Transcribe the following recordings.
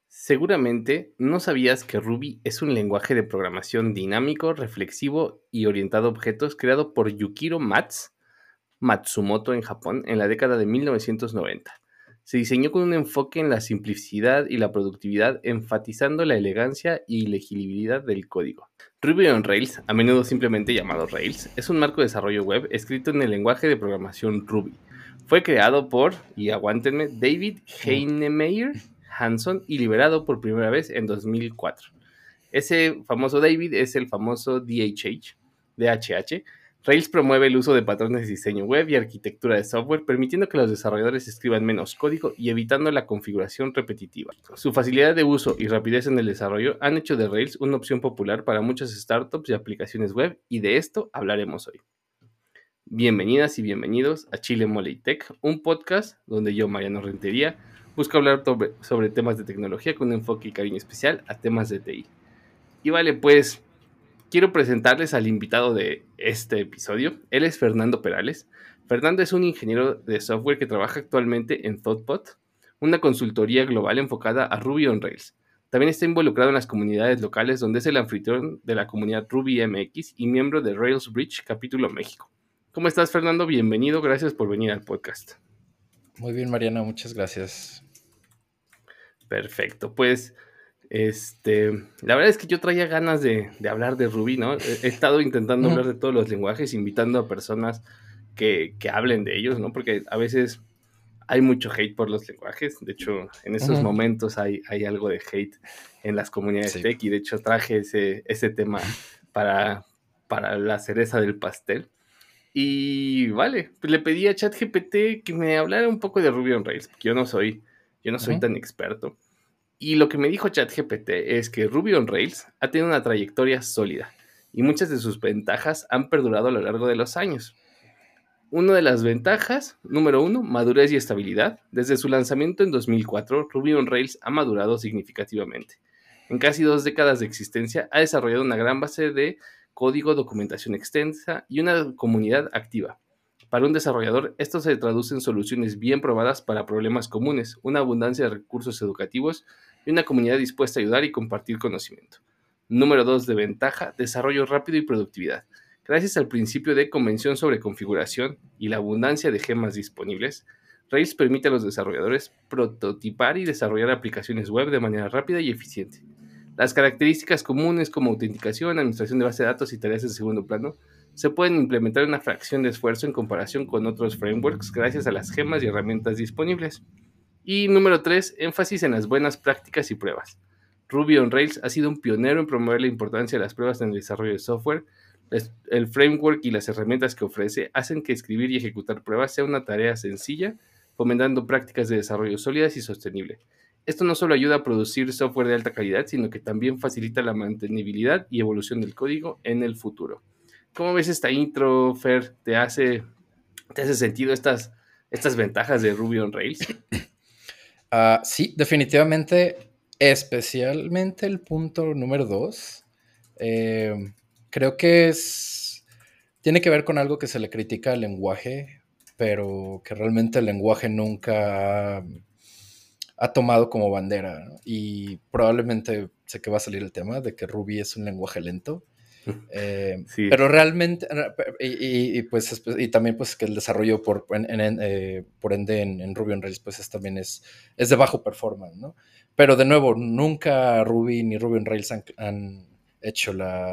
Seguramente no sabías que Ruby es un lenguaje de programación dinámico, reflexivo y orientado a objetos creado por Yukiro Matsumoto en Japón en la década de 1990. Se diseñó con un enfoque en la simplicidad y la productividad, enfatizando la elegancia y legibilidad del código. Ruby on Rails, a menudo simplemente llamado Rails, es un marco de desarrollo web escrito en el lenguaje de programación Ruby. Fue creado por, y aguántenme, David Mm. Heinemeier Hansson y liberado por primera vez en 2004. Ese famoso David es el famoso DHH. Rails promueve el uso de patrones de diseño web y arquitectura de software, permitiendo que los desarrolladores escriban menos código y evitando la configuración repetitiva. Su facilidad de uso y rapidez en el desarrollo han hecho de Rails una opción popular para muchas startups y aplicaciones web, y de esto hablaremos hoy. Bienvenidas y bienvenidos a Chile Mole y Tech, un podcast donde yo, Mariano Rentería, busco hablar sobre temas de tecnología con un enfoque y cariño especial a temas de TI. Y vale, pues quiero presentarles al invitado de este episodio. Él es Fernando Perales. Fernando es un ingeniero de software que trabaja actualmente en ThoughtBot, una consultoría global enfocada a Ruby on Rails. También está involucrado en las comunidades locales, donde es el anfitrión de la comunidad Ruby MX y miembro de Rails Bridge Capítulo México. ¿Cómo estás, Fernando? Bienvenido, gracias por venir al podcast. Muy bien, Mariana, muchas gracias. Perfecto, pues la verdad es que yo traía ganas de hablar de Ruby, ¿no? He estado intentando hablar de todos los lenguajes, invitando a personas que hablen de ellos, ¿no? Porque a veces hay mucho hate por los lenguajes. De hecho, en esos momentos hay algo de hate en las comunidades Sí. tech, y de hecho traje ese tema para la cereza del pastel. Y vale, pues le pedí a ChatGPT que me hablara un poco de Ruby on Rails, porque yo no soy tan experto. Y lo que me dijo ChatGPT es que Ruby on Rails ha tenido una trayectoria sólida y muchas de sus ventajas han perdurado a lo largo de los años. Una de las ventajas, número uno, madurez y estabilidad. Desde su lanzamiento en 2004, Ruby on Rails ha madurado significativamente. En casi 2 décadas de existencia, ha desarrollado una gran base de código, documentación extensa y una comunidad activa. Para un desarrollador, esto se traduce en soluciones bien probadas para problemas comunes, una abundancia de recursos educativos y una comunidad dispuesta a ayudar y compartir conocimiento. Número 2 de ventaja, desarrollo rápido y productividad. Gracias al principio de convención sobre configuración y la abundancia de gemas disponibles, Rails permite a los desarrolladores prototipar y desarrollar aplicaciones web de manera rápida y eficiente. Las características comunes como autenticación, administración de base de datos y tareas en segundo plano se pueden implementar en una fracción de esfuerzo en comparación con otros frameworks gracias a las gemas y herramientas disponibles. Y número 3, énfasis en las buenas prácticas y pruebas. Ruby on Rails ha sido un pionero en promover la importancia de las pruebas en el desarrollo de software. El framework y las herramientas que ofrece hacen que escribir y ejecutar pruebas sea una tarea sencilla, fomentando prácticas de desarrollo sólidas y sostenible. Esto no solo ayuda a producir software de alta calidad, sino que también facilita la mantenibilidad y evolución del código en el futuro. ¿Cómo ves esta intro, Fer? ¿Te hace sentido estas ventajas de Ruby on Rails? Sí, definitivamente, especialmente el punto número 2. Creo que tiene que ver con algo que se le critica al lenguaje, pero que realmente el lenguaje nunca ha tomado como bandera, ¿no? Y probablemente sé que va a salir el tema de que Ruby es un lenguaje lento. Sí. Pero realmente, pues, y también pues que el desarrollo por ende en Ruby on Rails pues también es de bajo performance, ¿no? Pero de nuevo, nunca Ruby ni Ruby on Rails han hecho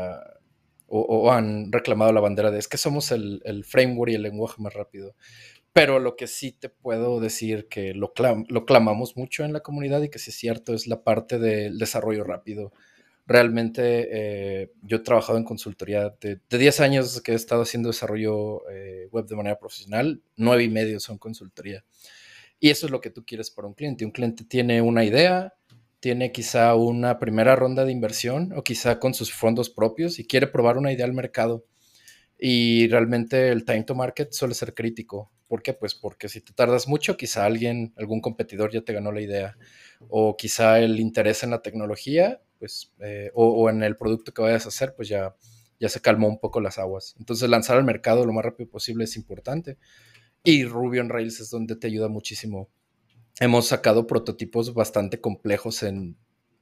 o han reclamado la bandera de es que somos el framework y el lenguaje más rápido. Pero lo que sí te puedo decir que lo clamamos mucho en la comunidad y que sí es cierto es la parte del desarrollo rápido. Realmente yo he trabajado en consultoría de 10 años que he estado haciendo desarrollo web de manera profesional, 9 y medio son consultoría. Y eso es lo que tú quieres para un cliente. Un cliente tiene una idea, tiene quizá una primera ronda de inversión o quizá con sus fondos propios y quiere probar una idea al mercado. Y realmente el time to market suele ser crítico. ¿Por qué? Pues porque si te tardas mucho, quizá algún competidor ya te ganó la idea. O quizá el interés en la tecnología, pues, o en el producto que vayas a hacer, pues ya se calmó un poco las aguas. Entonces lanzar al mercado lo más rápido posible es importante. Y Ruby on Rails es donde te ayuda muchísimo. Hemos sacado prototipos bastante complejos en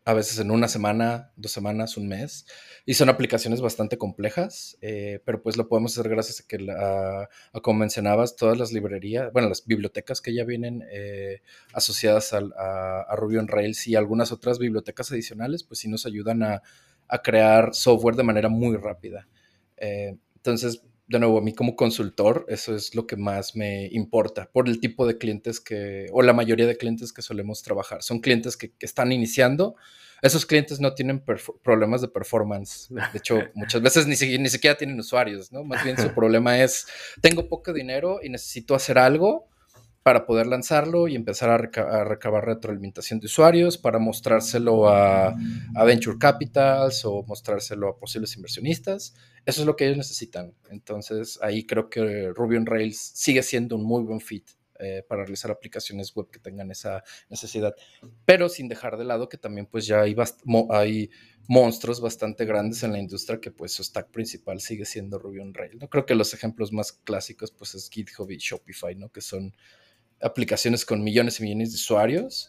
a veces en una semana, 2 semanas, un mes. Y son aplicaciones bastante complejas, pero pues lo podemos hacer gracias a que, como mencionabas, todas las librerías, bueno, las bibliotecas que ya vienen asociadas a Ruby on Rails y algunas otras bibliotecas adicionales, pues sí nos ayudan a crear software de manera muy rápida. Entonces, de nuevo, a mí como consultor, eso es lo que más me importa por el tipo de clientes o la mayoría de clientes que solemos trabajar. Son clientes que están iniciando. Esos clientes no tienen problemas de performance. De hecho, muchas veces ni siquiera tienen usuarios, ¿no? Más bien su problema es, tengo poco dinero y necesito hacer algo para poder lanzarlo y empezar a recabar retroalimentación de usuarios, para mostrárselo a Venture Capitals o mostrárselo a posibles inversionistas. Eso es lo que ellos necesitan. Entonces, ahí creo que Ruby on Rails sigue siendo un muy buen fit para realizar aplicaciones web que tengan esa necesidad. Pero sin dejar de lado que también pues ya hay monstruos bastante grandes en la industria que pues su stack principal sigue siendo Ruby on Rails, ¿no? Creo que los ejemplos más clásicos pues es GitHub y Shopify, ¿no? Que son aplicaciones con millones y millones de usuarios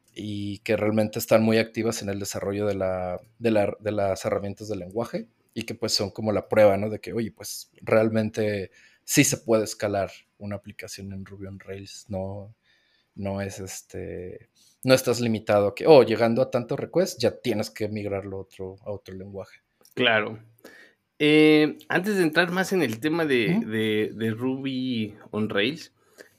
y que realmente están muy activas en el desarrollo de las herramientas del lenguaje y que pues son como la prueba, ¿no? De que, oye, pues realmente sí se puede escalar una aplicación en Ruby on Rails, no es no estás limitado a que, llegando a tantos requests ya tienes que migrarlo a otro lenguaje. Claro. Antes de entrar más en el tema ¿Mm? de Ruby on Rails,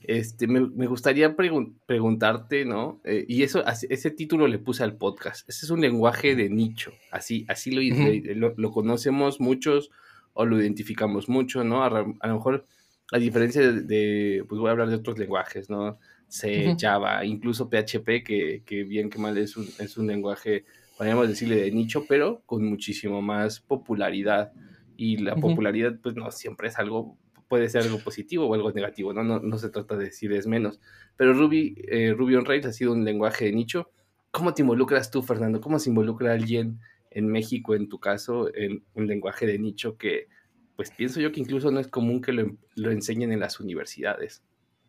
me gustaría preguntarte, ¿no? Y ese título le puse al podcast. Ese es un lenguaje de nicho. Así Ujú. lo conocemos muchos o lo identificamos mucho, ¿no? A lo mejor, a diferencia pues voy a hablar de otros lenguajes, ¿no? C, Ujú. Java, incluso PHP, que bien que mal es un lenguaje, podríamos decirle, de nicho, pero con muchísimo más popularidad. Y la Ujú. popularidad, pues no siempre es algo, puede ser algo positivo o algo negativo, ¿no? No se trata de decir es menos. Pero Ruby on Rails ha sido un lenguaje de nicho. ¿Cómo te involucras tú, Fernando? ¿Cómo se involucra alguien en México, en tu caso, en un lenguaje de nicho que, pues pienso yo que incluso no es común que lo enseñen en las universidades?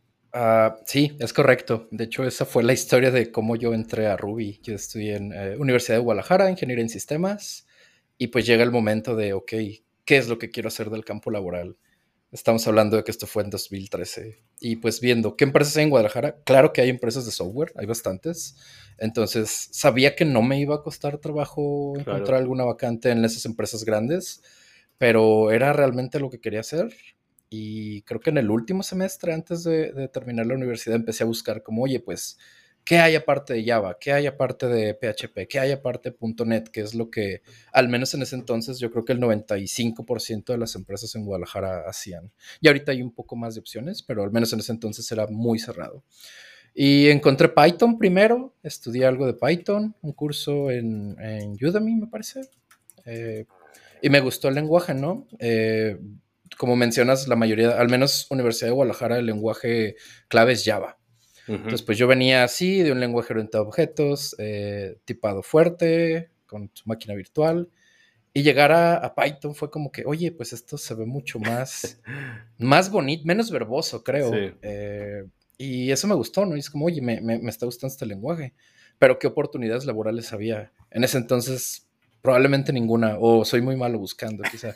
Sí, es correcto. De hecho, esa fue la historia de cómo yo entré a Ruby. Yo estudié en Universidad de Guadalajara, ingeniería en sistemas, y pues llega el momento de, ok, ¿qué es lo que quiero hacer del campo laboral? Estamos hablando de que esto fue en 2013. Y pues viendo qué empresas hay en Guadalajara, claro que hay empresas de software, hay bastantes. Entonces, sabía que no me iba a costar trabajo Claro. encontrar alguna vacante en esas empresas grandes, pero era realmente lo que quería hacer. Y creo que en el último semestre, antes de terminar la universidad, empecé a buscar como, oye, pues, ¿qué hay aparte de Java? ¿Qué hay aparte de PHP? ¿Qué hay aparte de .NET? Que es lo que, al menos en ese entonces, yo creo que el 95% de las empresas en Guadalajara hacían. Y ahorita hay un poco más de opciones, pero al menos en ese entonces era muy cerrado. Y encontré Python primero, estudié algo de Python, un curso en Udemy, me parece. Eh, y me gustó el lenguaje, ¿no? Como mencionas, la mayoría, al menos Universidad de Guadalajara, el lenguaje clave es Java. Ujú. Entonces, pues yo venía así de un lenguaje orientado a objetos, tipado fuerte, con su máquina virtual, y llegar a Python fue como que, oye, pues esto se ve mucho más bonito, menos verboso, creo. Sí, Y eso me gustó, ¿no? Y es como, oye, me está gustando este lenguaje. Pero ¿qué oportunidades laborales había? En ese entonces, probablemente ninguna, o soy muy malo buscando, quizá.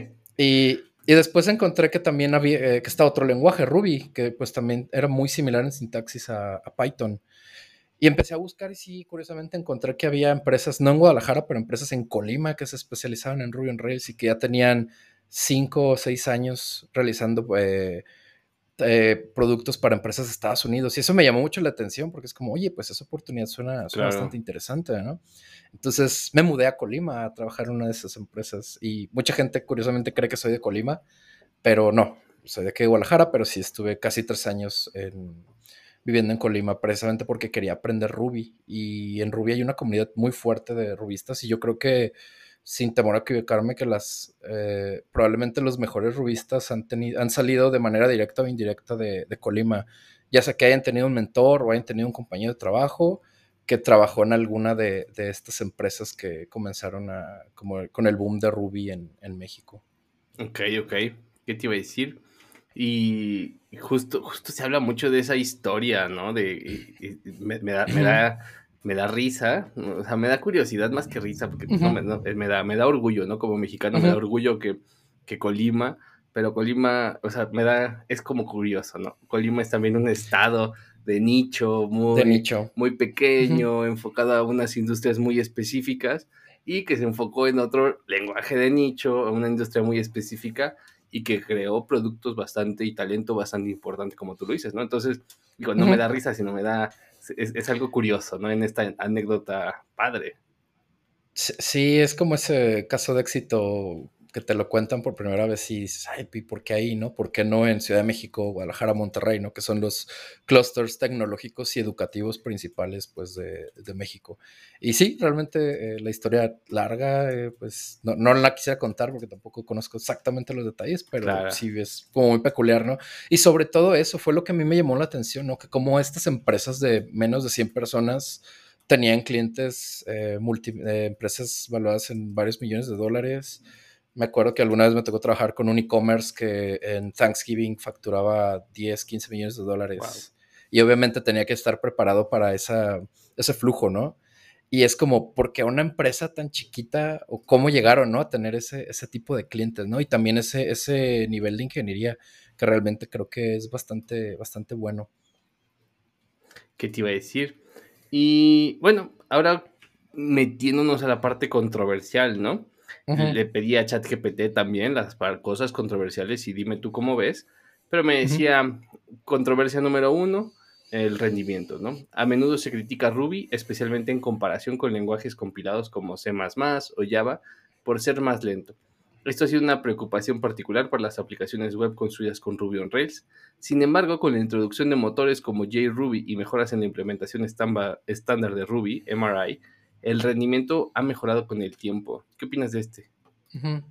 Y después encontré que también había, que está otro lenguaje, Ruby, que pues también era muy similar en sintaxis a Python. Y empecé a buscar y sí, curiosamente encontré que había empresas, no en Guadalajara, pero empresas en Colima que se especializaban en Ruby on Rails y que ya tenían 5 o 6 años realizando productos para empresas de Estados Unidos. Y eso me llamó mucho la atención porque es como, oye, pues esa oportunidad suena bastante claro. interesante, ¿no? Entonces me mudé a Colima a trabajar en una de esas empresas y mucha gente curiosamente cree que soy de Colima, pero no, soy de aquí de Guadalajara, pero sí estuve casi 3 años viviendo en Colima precisamente porque quería aprender Ruby y en Ruby hay una comunidad muy fuerte de rubistas y yo creo que sin temor a equivocarme que probablemente los mejores rubistas han salido de manera directa o indirecta de Colima, ya sea que hayan tenido un mentor o hayan tenido un compañero de trabajo que trabajó en alguna de estas empresas que comenzaron como con el boom de Ruby en México. Ok, ok. ¿Qué te iba a decir? Y justo se habla mucho de esa historia, ¿no? Me da me da risa, o sea, me da curiosidad más que risa, porque pues, Ujú, me da orgullo, ¿no? Como mexicano me da ujú. orgullo que Colima, pero Colima, o sea, es como curioso, ¿no? Colima es también un estado de nicho De nicho. muy Ujú, pequeño, enfocado a unas industrias muy específicas y que se enfocó en otro lenguaje de nicho, a una industria muy específica y que creó productos bastante y talento bastante importante, como tú lo dices, ¿no? Entonces, digo, no me ujú. da risa, sino me da es algo curioso, ¿no? En esta anécdota padre. Sí, es como ese caso de éxito que te lo cuentan por primera vez y dices, ay, ¿y por qué ahí, no? ¿Por qué no en Ciudad de México, Guadalajara, Monterrey, no? Que son los clústeres tecnológicos y educativos principales, pues, de México. Y sí, realmente la historia larga, pues, no la quisiera contar porque tampoco conozco exactamente los detalles, pero Claro. sí es como muy peculiar, ¿no? Y sobre todo eso fue lo que a mí me llamó la atención, ¿no? Que como estas empresas de menos de 100 personas tenían clientes, empresas valuadas en varios millones de dólares. Me acuerdo que alguna vez me tocó trabajar con un e-commerce que en Thanksgiving facturaba 10, 15 millones de Wow. dólares. Y obviamente tenía que estar preparado para ese flujo, ¿no? Y es como, ¿por qué una empresa tan chiquita o cómo llegaron, ¿no? A tener ese tipo de clientes, ¿no? Y también ese nivel de ingeniería que realmente creo que es bastante, bastante bueno. ¿Qué te iba a decir? Y bueno, ahora metiéndonos a la parte controversial, ¿no? Ujú, Le pedí a ChatGPT también cosas controversiales y dime tú cómo ves, pero me ujú. decía, controversia número uno, el rendimiento, ¿no? A menudo se critica Ruby, especialmente en comparación con lenguajes compilados como C++ o Java, por ser más lento. Esto ha sido una preocupación particular para las aplicaciones web construidas con Ruby on Rails. Sin embargo, con la introducción de motores como JRuby y mejoras en la implementación estándar de Ruby, MRI, el rendimiento ha mejorado con el tiempo. ¿Qué opinas de este? Ujú.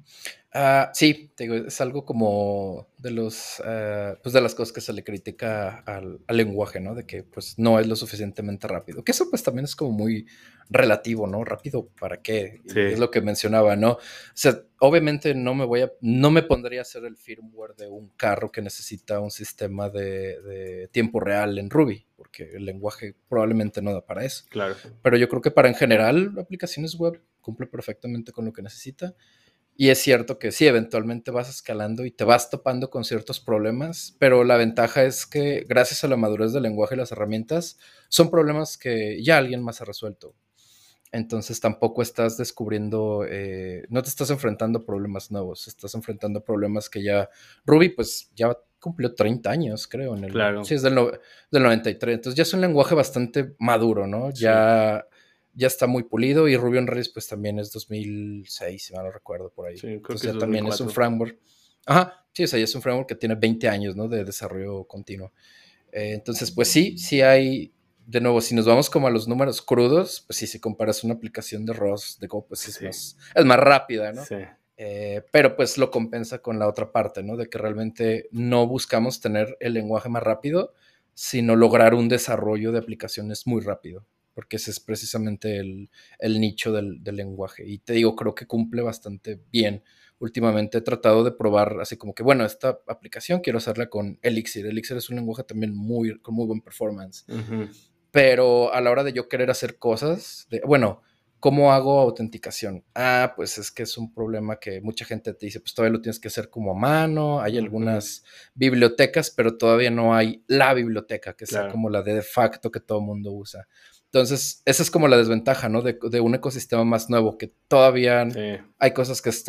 Sí, te digo, es algo como de pues de las cosas que se le critica al lenguaje, ¿no? De que pues no es lo suficientemente rápido. Que eso pues también es como muy relativo, ¿no? ¿Rápido para qué? Y es Sí, lo que mencionaba, ¿no? O sea, obviamente no me pondría a hacer el firmware de un carro que necesita un sistema de tiempo real en Ruby, porque el lenguaje probablemente no da para eso. claro. Pero yo creo que para en general aplicaciones web cumple perfectamente con lo que necesita. Y es cierto que sí, eventualmente vas escalando y te vas topando con ciertos problemas, pero la ventaja es que gracias a la madurez del lenguaje y las herramientas, son problemas que ya alguien más ha resuelto. Entonces tampoco estás descubriendo, no te estás enfrentando a problemas nuevos, estás enfrentando a problemas que ya Ruby pues ya cumplió 30 años, creo, sí, Claro, es del 93, entonces ya es un lenguaje bastante maduro, ¿no? sí. Ya está muy pulido y Ruby on Rails pues también es 2006, si mal no recuerdo por ahí. Sí, creo que Entonces es ya también es un 2004. framework. Ajá, sí, o sea, ya es un framework que tiene 20 años, ¿no? De desarrollo continuo. Entonces, pues sí hay, de nuevo, si nos vamos como a los números crudos, pues sí, si comparas una aplicación de ROS, de Go, pues sí Sí, es más rápida, ¿no? sí, Pero pues lo compensa con la otra parte, ¿no? De que realmente no buscamos tener el lenguaje más rápido, sino lograr un desarrollo de aplicaciones muy rápido, porque ese es precisamente el nicho del lenguaje. Y te digo, creo que cumple bastante bien. Últimamente he tratado de probar así como que, bueno, esta aplicación quiero hacerla con Elixir. Elixir es un lenguaje también con muy buen performance. ujú, Pero a la hora de yo querer hacer cosas, bueno, ¿cómo hago autenticación? Pues es que es un problema que mucha gente te dice, pues todavía lo tienes que hacer como a mano, hay ujú, algunas bibliotecas, pero todavía no hay la biblioteca que sea claro, como la de facto que todo el mundo usa. Entonces, esa es como la desventaja, ¿no? De un ecosistema más nuevo, que todavía sí, hay cosas que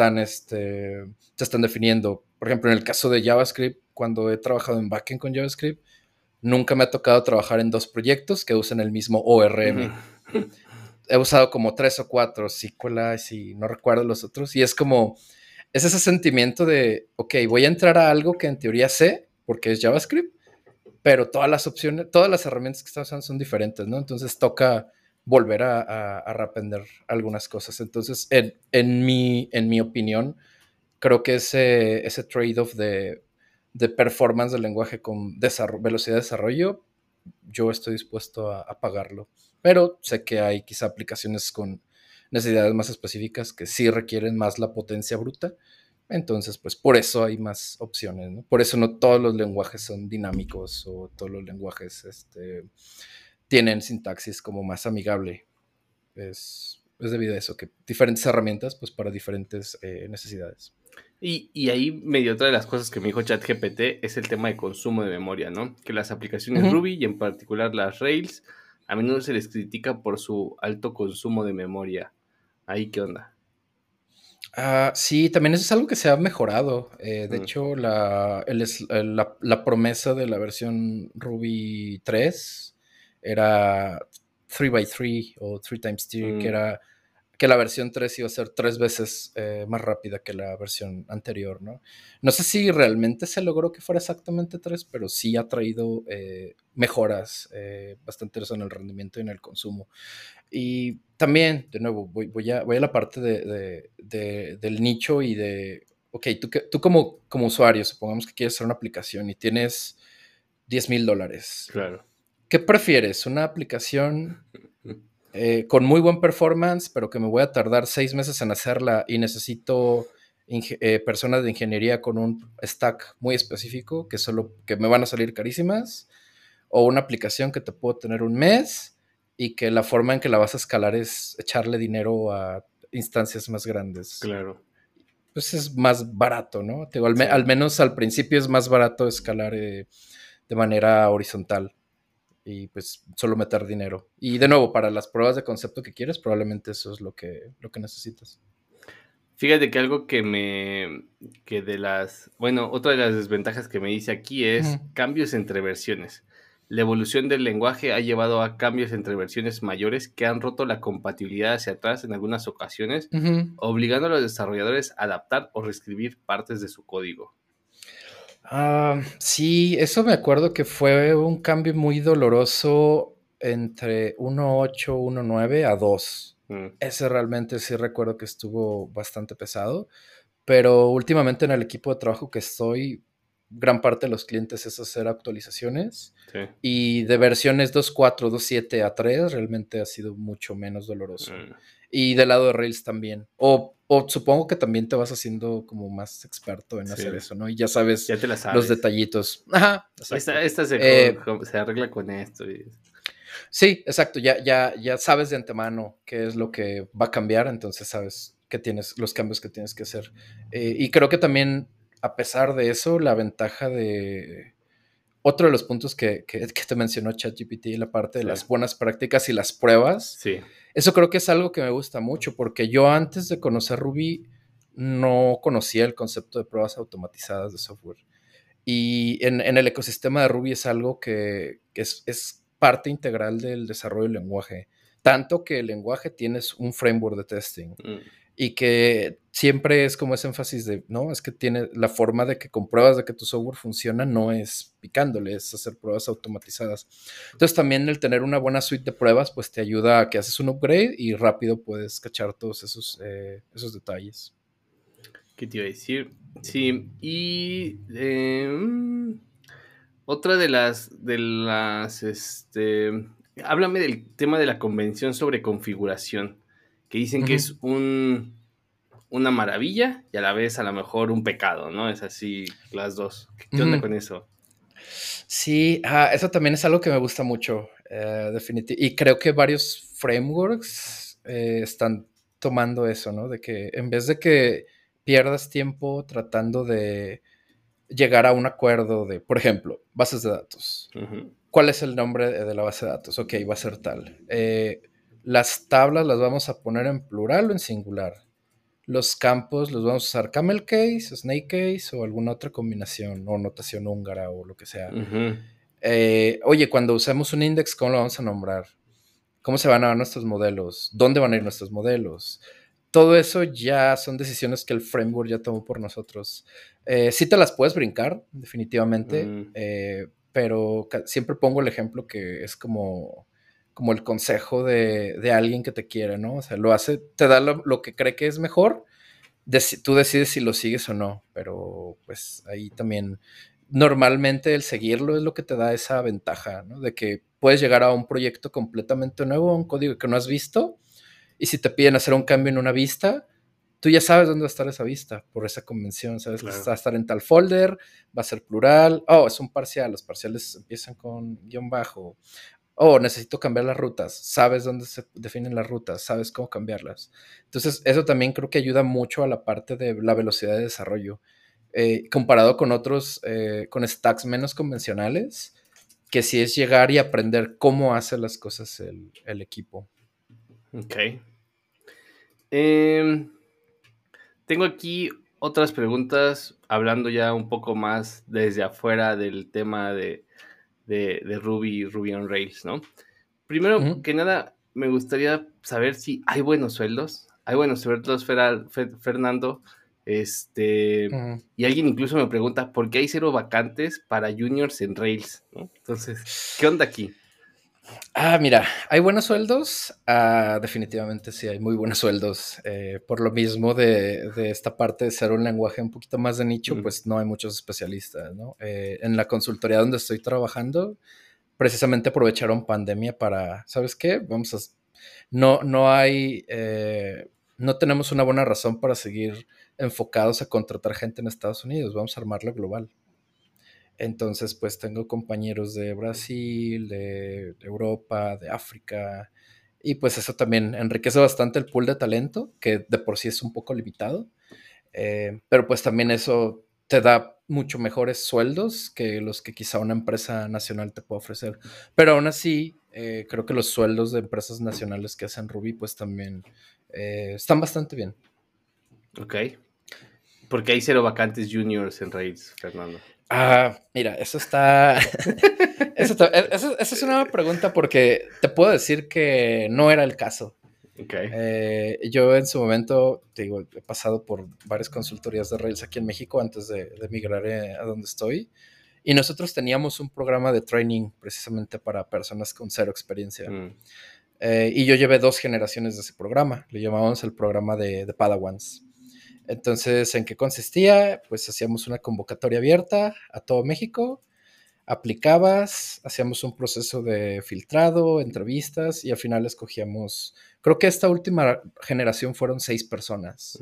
se están definiendo. Por ejemplo, en el caso de JavaScript, cuando he trabajado en backend con JavaScript, nunca me ha tocado trabajar en dos proyectos que usen el mismo ujú, ORM. He usado como tres o cuatro, SQLite y no recuerdo los otros. Y es como, es ese sentimiento de, ok, voy a entrar a algo que en teoría sé, porque es JavaScript, pero todas las opciones, todas las herramientas que están usando son diferentes, ¿no? Entonces toca volver a reaprender algunas cosas. Entonces, en mi opinión, creo que ese trade-off de performance del lenguaje con velocidad de desarrollo, yo estoy dispuesto a pagarlo. Pero sé que hay quizá aplicaciones con necesidades más específicas que sí requieren más la potencia bruta. Entonces, pues por eso hay más opciones, ¿no? Por eso no todos los lenguajes son dinámicos o todos los lenguajes tienen sintaxis como más amigable. Es debido a eso, que diferentes herramientas pues para diferentes necesidades. Y ahí medio otra de las cosas que me dijo ChatGPT es el tema de consumo de memoria, ¿no? Que las aplicaciones Ruby y en particular las Rails a menudo se les critica por su alto consumo de memoria. ¿Ahí qué onda? Sí, también eso es algo que se ha mejorado. De hecho, la promesa de la versión Ruby 3 era 3x3 o 3x3, que era que la versión 3 iba a ser 3 veces más rápida que la versión anterior, ¿no? No sé si realmente se logró que fuera exactamente 3, pero sí ha traído mejoras bastante en el rendimiento y en el consumo. Y también, de nuevo, voy a la parte del nicho y de, ok, tú como usuario, supongamos que quieres hacer una aplicación y tienes $10,000. Claro. ¿Qué prefieres? ¿Una aplicación con muy buen performance, pero que me voy a tardar 6 meses en hacerla y necesito personas de ingeniería con un stack muy específico que me van a salir carísimas? ¿O una aplicación que te puedo tener un mes y que la forma en que la vas a escalar es echarle dinero a instancias más grandes? Claro. Pues es más barato, ¿no? Sí. Al menos al principio es más barato escalar de manera horizontal y pues solo meter dinero. Y de nuevo, para las pruebas de concepto que quieres, probablemente eso es lo que necesitas. Fíjate que algo bueno, otra de las desventajas que me dice aquí es cambios entre versiones. La evolución del lenguaje ha llevado a cambios entre versiones mayores que han roto la compatibilidad hacia atrás en algunas ocasiones, obligando a los desarrolladores a adaptar o reescribir partes de su código. Sí, eso me acuerdo que fue un cambio muy doloroso entre 1.8, 1.9 a 2. Ese realmente sí recuerdo que estuvo bastante pesado, pero últimamente en el equipo de trabajo que estoy, gran parte de los clientes es hacer actualizaciones. Sí. Y de versiones 2.4, 2.7 a 3 realmente ha sido mucho menos doloroso. Y del lado de Rails también. O supongo que también te vas haciendo como más experto en hacer eso, ¿no? Y ya sabes, ya te la sabes. los detallitos. Ajá, exacto. Esta se arregla con esto. Sí, exacto. Ya sabes de antemano qué es lo que va a cambiar, entonces sabes los cambios que tienes que hacer. Y creo que también, a pesar de eso, la ventaja de otro de los puntos que te mencionó ChatGPT, la parte de las buenas prácticas y las pruebas. Sí. Eso creo que es algo que me gusta mucho, porque yo antes de conocer Ruby no conocía el concepto de pruebas automatizadas de software. Y en el ecosistema de Ruby es algo que es parte integral del desarrollo del lenguaje. Tanto que el lenguaje tienes un framework de testing. Y que siempre es como ese énfasis de, no, es que tiene la forma de que compruebas de que tu software funciona, no es picándole, es hacer pruebas automatizadas. Entonces también el tener una buena suite de pruebas, pues te ayuda a que haces un upgrade y rápido puedes cachar todos esos detalles. ¿Qué te iba a decir? Sí, y otra de las, háblame del tema de la convención sobre configuración, que dicen que es una maravilla y a la vez a lo mejor un pecado, ¿no? Es así las dos. ¿Qué onda con eso? Sí, eso también es algo que me gusta mucho, definitivamente. Y creo que varios frameworks están tomando eso, ¿no? De que en vez de que pierdas tiempo tratando de llegar a un acuerdo de, por ejemplo, bases de datos. ¿Cuál es el nombre de la base de datos? Ok, va a ser tal. Las tablas las vamos a poner en plural o en singular. Los campos los vamos a usar camel case, snake case o alguna otra combinación o notación húngara o lo que sea. Oye, cuando usemos un index, ¿cómo lo vamos a nombrar? ¿Cómo se van a ver nuestros modelos? ¿Dónde van a ir nuestros modelos? Todo eso ya son decisiones que el framework ya tomó por nosotros. Sí te las puedes brincar, definitivamente, pero siempre pongo el ejemplo que es como el consejo de alguien que te quiere, ¿no? O sea, lo hace, te da lo que cree que es mejor, tú decides si lo sigues o no, pero pues ahí también normalmente el seguirlo es lo que te da esa ventaja, ¿no? De que puedes llegar a un proyecto completamente nuevo, un código que no has visto, y si te piden hacer un cambio en una vista, tú ya sabes dónde va a estar esa vista por esa convención, sabes que va a estar en tal folder, va a ser plural, es un parcial, los parciales empiezan con guión bajo, oh, necesito cambiar las rutas, sabes dónde se definen las rutas, sabes cómo cambiarlas. Entonces, eso también creo que ayuda mucho a la parte de la velocidad de desarrollo, comparado con otros, con stacks menos convencionales, que sí es llegar y aprender cómo hace las cosas el equipo. Ok. Tengo aquí otras preguntas, hablando ya un poco más desde afuera del tema de Ruby y Ruby on Rails, ¿no? Primero que nada, me gustaría saber si hay buenos sueldos. Hay buenos sueldos, Fernando. Y alguien incluso me pregunta por qué hay 0 vacantes para juniors en Rails, ¿no? Entonces, ¿qué onda aquí? Mira, ¿hay buenos sueldos? Definitivamente sí, hay muy buenos sueldos. Por lo mismo de esta parte de ser un lenguaje un poquito más de nicho, pues no hay muchos especialistas, ¿no? En la consultoría donde estoy trabajando, precisamente aprovecharon pandemia para, ¿sabes qué? No hay, no tenemos una buena razón para seguir enfocados a contratar gente en Estados Unidos, vamos a armarla global. Entonces, pues tengo compañeros de Brasil, de Europa, de África, y pues eso también enriquece bastante el pool de talento, que de por sí es un poco limitado, pero pues también eso te da mucho mejores sueldos que los que quizá una empresa nacional te puede ofrecer. Pero aún así, creo que los sueldos de empresas nacionales que hacen Ruby, pues también están bastante bien. Ok. Porque hay 0 vacantes juniors en Rails, Fernando. Mira, eso está. Esa es una pregunta porque te puedo decir que no era el caso. Ok. Yo en su momento, te digo, he pasado por varias consultorías de Rails aquí en México antes de migrar a donde estoy. Y nosotros teníamos un programa de training precisamente para personas con cero experiencia. Y yo llevé 2 generaciones de ese programa. Le llamábamos el programa de Padawans. Entonces, ¿en qué consistía? Pues hacíamos una convocatoria abierta a todo México, aplicabas, hacíamos un proceso de filtrado, entrevistas y al final escogíamos, creo que esta última generación fueron 6 personas.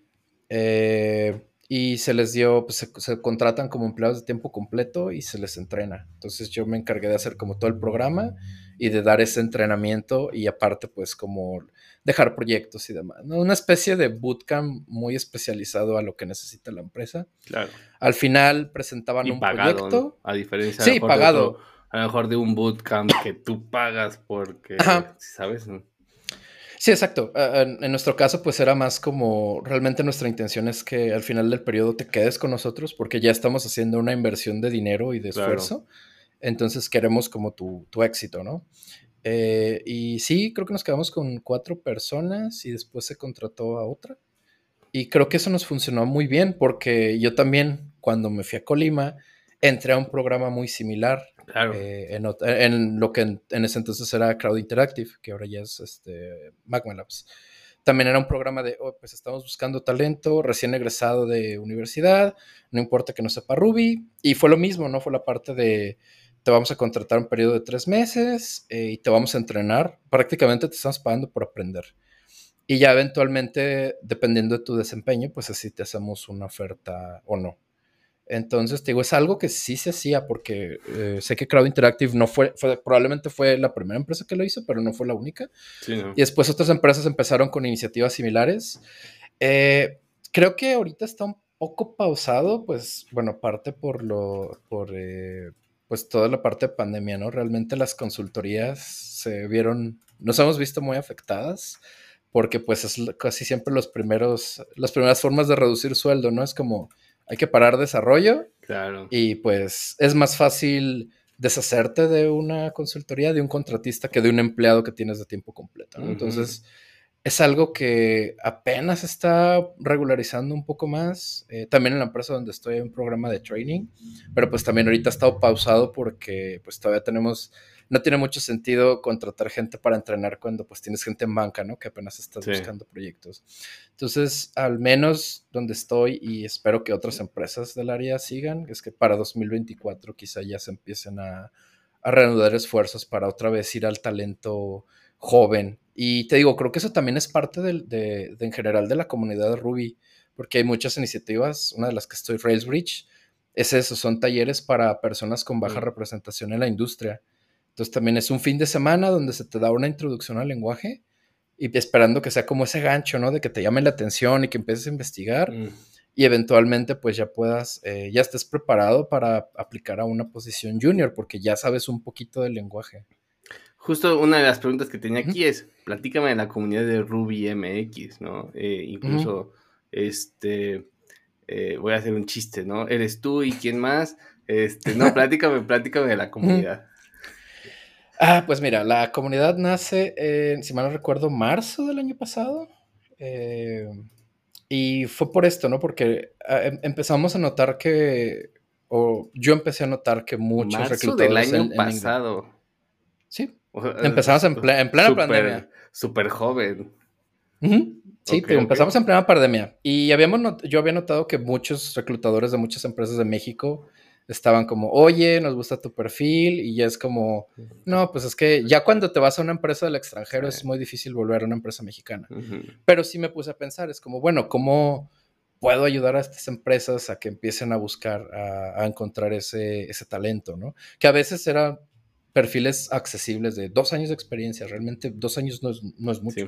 Y se les dio, pues se contratan como empleados de tiempo completo y se les entrena. Entonces yo me encargué de hacer como todo el programa y de dar ese entrenamiento y aparte pues como dejar proyectos y demás, ¿no? Una especie de bootcamp muy especializado a lo que necesita la empresa. Claro. Al final presentaban Y un pagado, ¿no? proyecto. A diferencia a lo Sí, mejor de otro, pagado. a lo mejor de un bootcamp que tú pagas porque, Ajá. ¿sabes? Sí, exacto. En nuestro caso, pues era más como realmente nuestra intención es que al final del periodo te quedes con nosotros porque ya estamos haciendo una inversión de dinero y de Claro. esfuerzo. Entonces queremos como tu éxito, ¿no? Y sí, creo que nos quedamos con 4 personas y después se contrató a otra. Y creo que eso nos funcionó muy bien porque yo también, cuando me fui a Colima, entré a un programa muy similar Claro. en lo que en ese entonces era Crowd Interactive, que ahora ya es Magma Labs. También era un programa de, oh, pues estamos buscando talento, recién egresado de universidad, no importa que no sepa Ruby, y fue lo mismo, ¿no? Fue la parte de, te vamos a contratar un periodo de 3 meses y te vamos a entrenar, prácticamente te estamos pagando por aprender. Y ya eventualmente, dependiendo de tu desempeño, pues así te hacemos una oferta o no. Entonces, te digo, es algo que sí se hacía porque sé que Crowd Interactive no probablemente fue la primera empresa que lo hizo, pero no fue la única. Sí, ¿no? Y después otras empresas empezaron con iniciativas similares. Creo que ahorita está un poco pausado, pues, bueno, parte pues toda la parte de pandemia, ¿no? Realmente las consultorías nos hemos visto muy afectadas porque pues es casi siempre las primeras formas de reducir sueldo, ¿no? Es como, hay que parar desarrollo Claro. y pues es más fácil deshacerte de una consultoría, de un contratista, que de un empleado que tienes de tiempo completo, ¿no? Entonces, es algo que apenas está regularizando un poco más. También en la empresa donde estoy hay un programa de training, pero pues también ahorita ha estado pausado porque pues todavía no tiene mucho sentido contratar gente para entrenar cuando pues tienes gente en banca, ¿no? Que apenas estás buscando proyectos. Entonces, al menos donde estoy y espero que otras empresas del área sigan, es que para 2024 quizá ya se empiecen a reanudar esfuerzos para otra vez ir al talento joven. Y te digo, creo que eso también es parte en general de la comunidad de Ruby, porque hay muchas iniciativas, una de las que estoy, Railsbridge, es eso, son talleres para personas con baja representación en la industria. Entonces también es un fin de semana donde se te da una introducción al lenguaje y esperando que sea como ese gancho, ¿no? De que te llame la atención y que empieces a investigar y eventualmente pues ya puedas, ya estés preparado para aplicar a una posición junior porque ya sabes un poquito del lenguaje. Justo una de las preguntas que tenía Ujú, aquí es, platícame de la comunidad de Ruby MX, ¿no? ujú. Incluso, voy a hacer un chiste, ¿no? ¿Eres tú y quién más? No, platícame de la Ujú. comunidad. Pues mira, la comunidad nace en, si mal no recuerdo, marzo del año pasado. eh, y fue por esto, ¿no? Porque empezamos a notar que, o yo empecé a notar que muchos Marzo del reclutadores año en inglés, pasado. sí, O sea, empezamos en plena pandemia. súper joven. Ujú. Sí, Ok, te digo, ok. empezamos en plena pandemia y yo había notado que muchos reclutadores de muchas empresas de México estaban como, oye, nos gusta tu perfil y ya es como, no, pues es que ya cuando te vas a una empresa del extranjero es Sí. muy difícil volver a una empresa mexicana. Ujú. Pero sí me puse a pensar, es como, bueno, ¿cómo puedo ayudar a estas empresas a que empiecen a buscar, a encontrar ese talento, ¿no? Que a veces eran perfiles accesibles de 2 años de experiencia, realmente 2 años no es mucho. Sí.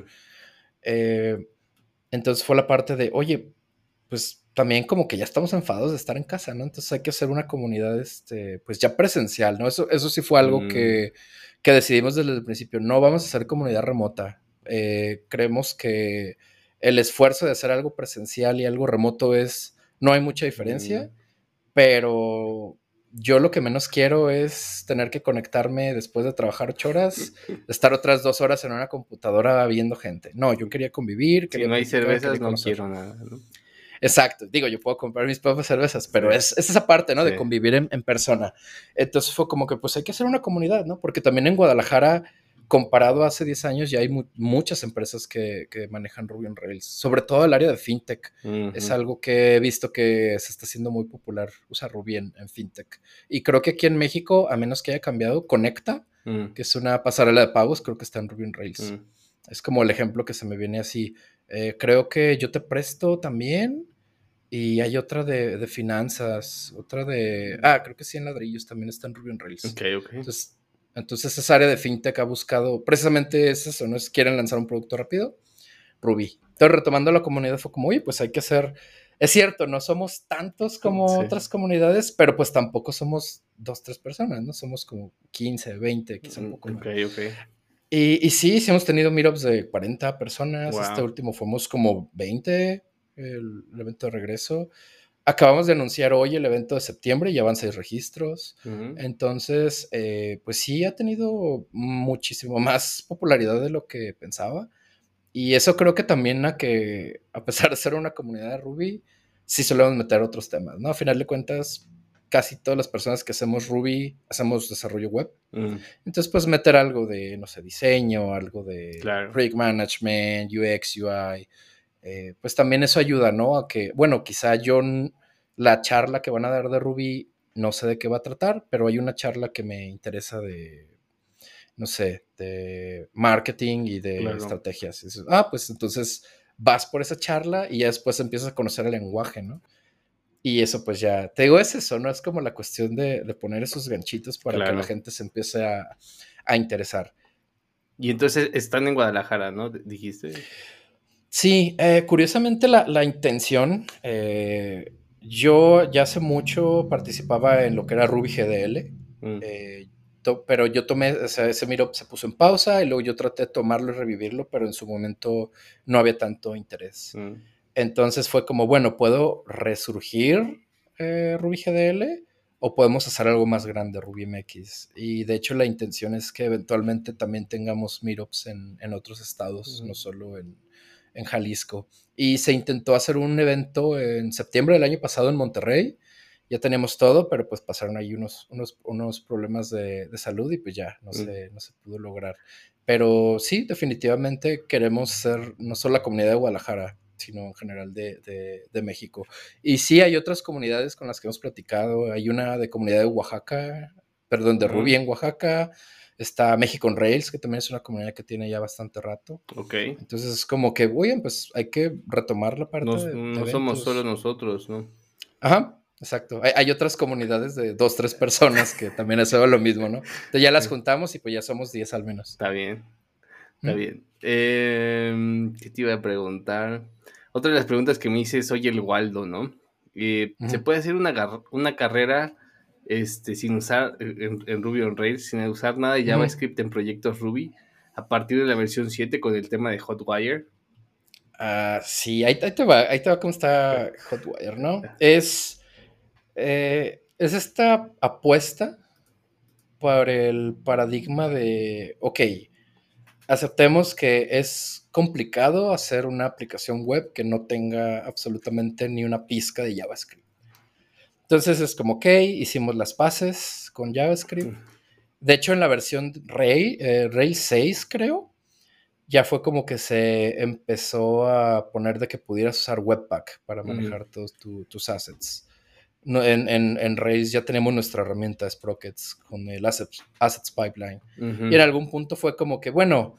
Eh, entonces fue la parte de, oye, pues también como que ya estamos enfadados de estar en casa, ¿no? Entonces hay que hacer una comunidad, pues ya presencial, ¿no? Eso sí fue algo Mm, que decidimos desde el principio. No vamos a hacer comunidad remota. Creemos que el esfuerzo de hacer algo presencial y algo remoto no hay mucha mm, diferencia, pero yo lo que menos quiero es tener que conectarme después de trabajar 8 horas, estar otras 2 horas en una computadora viendo gente. No, yo quería convivir, Si quería no hay platicar, cervezas, quería no conocer. quiero nada, ¿no? Exacto, digo, yo puedo comprar mis propias cervezas, Sí, pero es esa parte, ¿no? sí. De convivir en persona. Entonces fue como que pues hay que hacer una comunidad, ¿no? Porque también en Guadalajara, comparado a hace 10 años, ya hay muchas empresas que manejan Ruby on Rails, sobre todo el área de fintech. Es Ujú, algo que he visto que se está haciendo muy popular, usar Ruby en fintech. Y creo que aquí en México, a menos que haya cambiado, Conecta, mm, que es una pasarela de pagos, creo que está en Ruby on Rails. mm. Es como el ejemplo que se me viene así. Creo que yo te presto también. Y hay otra de finanzas, otra de... creo que 100 ladrillos también está en Ruby on Rails. Ok, ok. Entonces esa área de fintech ha buscado, precisamente es eso, ¿no? Es quieren lanzar un producto rápido, Ruby. Entonces retomando la comunidad fue como, oye, pues hay que hacer... Es cierto, no somos tantos como Sí. otras comunidades, pero pues tampoco somos 2, 3 personas, ¿no? Somos como 15, 20, quizá un poco Ok, más. ok. Sí hemos tenido meetups de 40 personas. Este Wow. último fuimos como 20, el evento de regreso. Acabamos de anunciar hoy el evento de septiembre, ya van 6 registros. Ujú, Entonces, pues sí ha tenido muchísimo más popularidad de lo que pensaba. Y eso creo que también a pesar de ser una comunidad de Ruby, sí solemos meter otros temas, ¿no? A final de cuentas, casi todas las personas que hacemos Ruby hacemos desarrollo web. mm, Entonces, pues meter algo de, no sé, diseño, algo de claro. project management, UX, UI, pues también eso ayuda, ¿no? A que, bueno, quizá la charla que van a dar de Ruby, no sé de qué va a tratar, pero hay una charla que me interesa de, no sé, de marketing y de Claro. estrategias. Pues entonces vas por esa charla y ya después empiezas a conocer el lenguaje, ¿no? Y eso pues ya, te digo, es eso, ¿no? Es como la cuestión de poner esos ganchitos para que la Claro. gente se empiece a interesar. Y entonces están en Guadalajara, ¿no? Dijiste. Sí, curiosamente la intención, yo ya hace mucho participaba en lo que era Ruby GDL, Mm, pero yo tomé, o sea, ese meetup se puso en pausa y luego yo traté de tomarlo y revivirlo, pero en su momento no había tanto interés. mm, Entonces fue como, bueno, ¿puedo resurgir Ruby GDL o podemos hacer algo más grande, Ruby MX? Y de hecho la intención es que eventualmente también tengamos meetups en otros estados, mm, no solo en Jalisco. Y se intentó hacer un evento en septiembre del año pasado en Monterrey. Ya teníamos todo, pero pues pasaron ahí unos problemas de salud y pues ya mm. no se pudo lograr. Pero sí, definitivamente queremos ser no solo la comunidad de Guadalajara, sino en general de México. Y sí, hay otras comunidades con las que hemos platicado. Hay una de comunidad de Oaxaca, perdón, de Ruby Mm, en Oaxaca. Está México en Rails, que también es una comunidad que tiene ya bastante rato. ok. Entonces es como que, oye, pues hay que retomar la parte de No somos solo eventos. nosotros, ¿no? Ajá. exacto. Hay otras comunidades de 2, 3 personas que también hacen lo mismo, ¿no? Entonces ya las juntamos y pues ya somos 10 al menos. Está bien, está ¿Mm? bien. ¿Qué te iba a preguntar? Otra de las preguntas que me hice, soy el Waldo, ¿no? ¿Se Ujú. puede hacer una carrera sin usar en Ruby on Rails, sin usar nada de Ujú. JavaScript en proyectos Ruby a partir de la versión 7 con el tema de Hotwire? Sí, ahí te va cómo está Hotwire, ¿no? Es esta apuesta por el paradigma de, ok, aceptemos que es complicado hacer una aplicación web que no tenga absolutamente ni una pizca de JavaScript. Entonces es como, ok, hicimos las paces con JavaScript. De hecho, en la versión Rails 6, creo, ya fue como que se empezó a poner de que pudieras usar Webpack para Mm, manejar todos tus assets. No, en Rails ya tenemos nuestra herramienta Sprockets con el Assets Pipeline. Y en ujú, algún punto fue como que, bueno,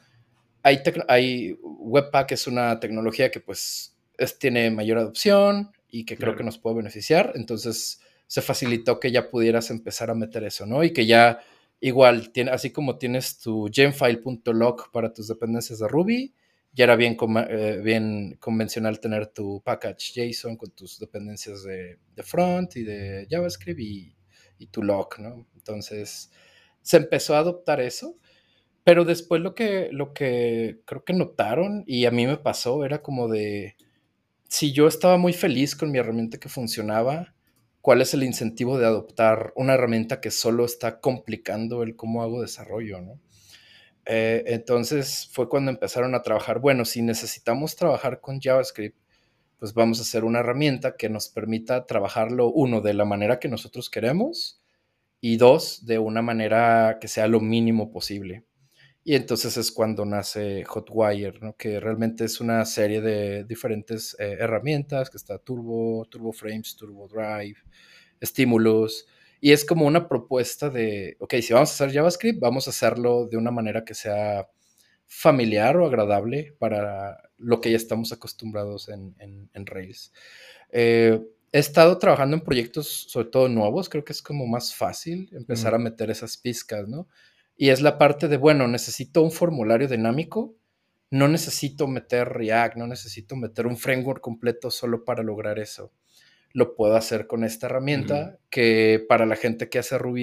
Webpack es una tecnología que pues tiene mayor adopción y que creo que claro. nos puede beneficiar. Entonces se facilitó que ya pudieras empezar a meter eso, ¿no? Y que ya igual, así como tienes tu genfile.log para tus dependencias de Ruby, ya era bien convencional tener tu package JSON con tus dependencias de front y de JavaScript y tu log, ¿no? Entonces se empezó a adoptar eso, pero después lo que creo que notaron, y a mí me pasó, era como de, si yo estaba muy feliz con mi herramienta que funcionaba, ¿cuál es el incentivo de adoptar una herramienta que solo está complicando el cómo hago desarrollo, ¿no? Entonces fue cuando empezaron a trabajar, bueno, si necesitamos trabajar con JavaScript, pues vamos a hacer una herramienta que nos permita trabajarlo, uno, de la manera que nosotros queremos, y dos, de una manera que sea lo mínimo posible. Y entonces es cuando nace Hotwire, ¿no? Que realmente es una serie de diferentes herramientas, que está Turbo Frames, Turbo Drive, Stimulus, y es como una propuesta de, ok, si vamos a hacer JavaScript, vamos a hacerlo de una manera que sea familiar o agradable para lo que ya estamos acostumbrados en Rails. He estado trabajando en proyectos, sobre todo nuevos, creo que es como más fácil empezar a Ujú, meter esas pizcas, ¿no? Y es la parte de, bueno, necesito un formulario dinámico, no necesito meter React, no necesito meter un framework completo solo para lograr eso. Lo puedo hacer con esta ujú, herramienta que para la gente que hace Ruby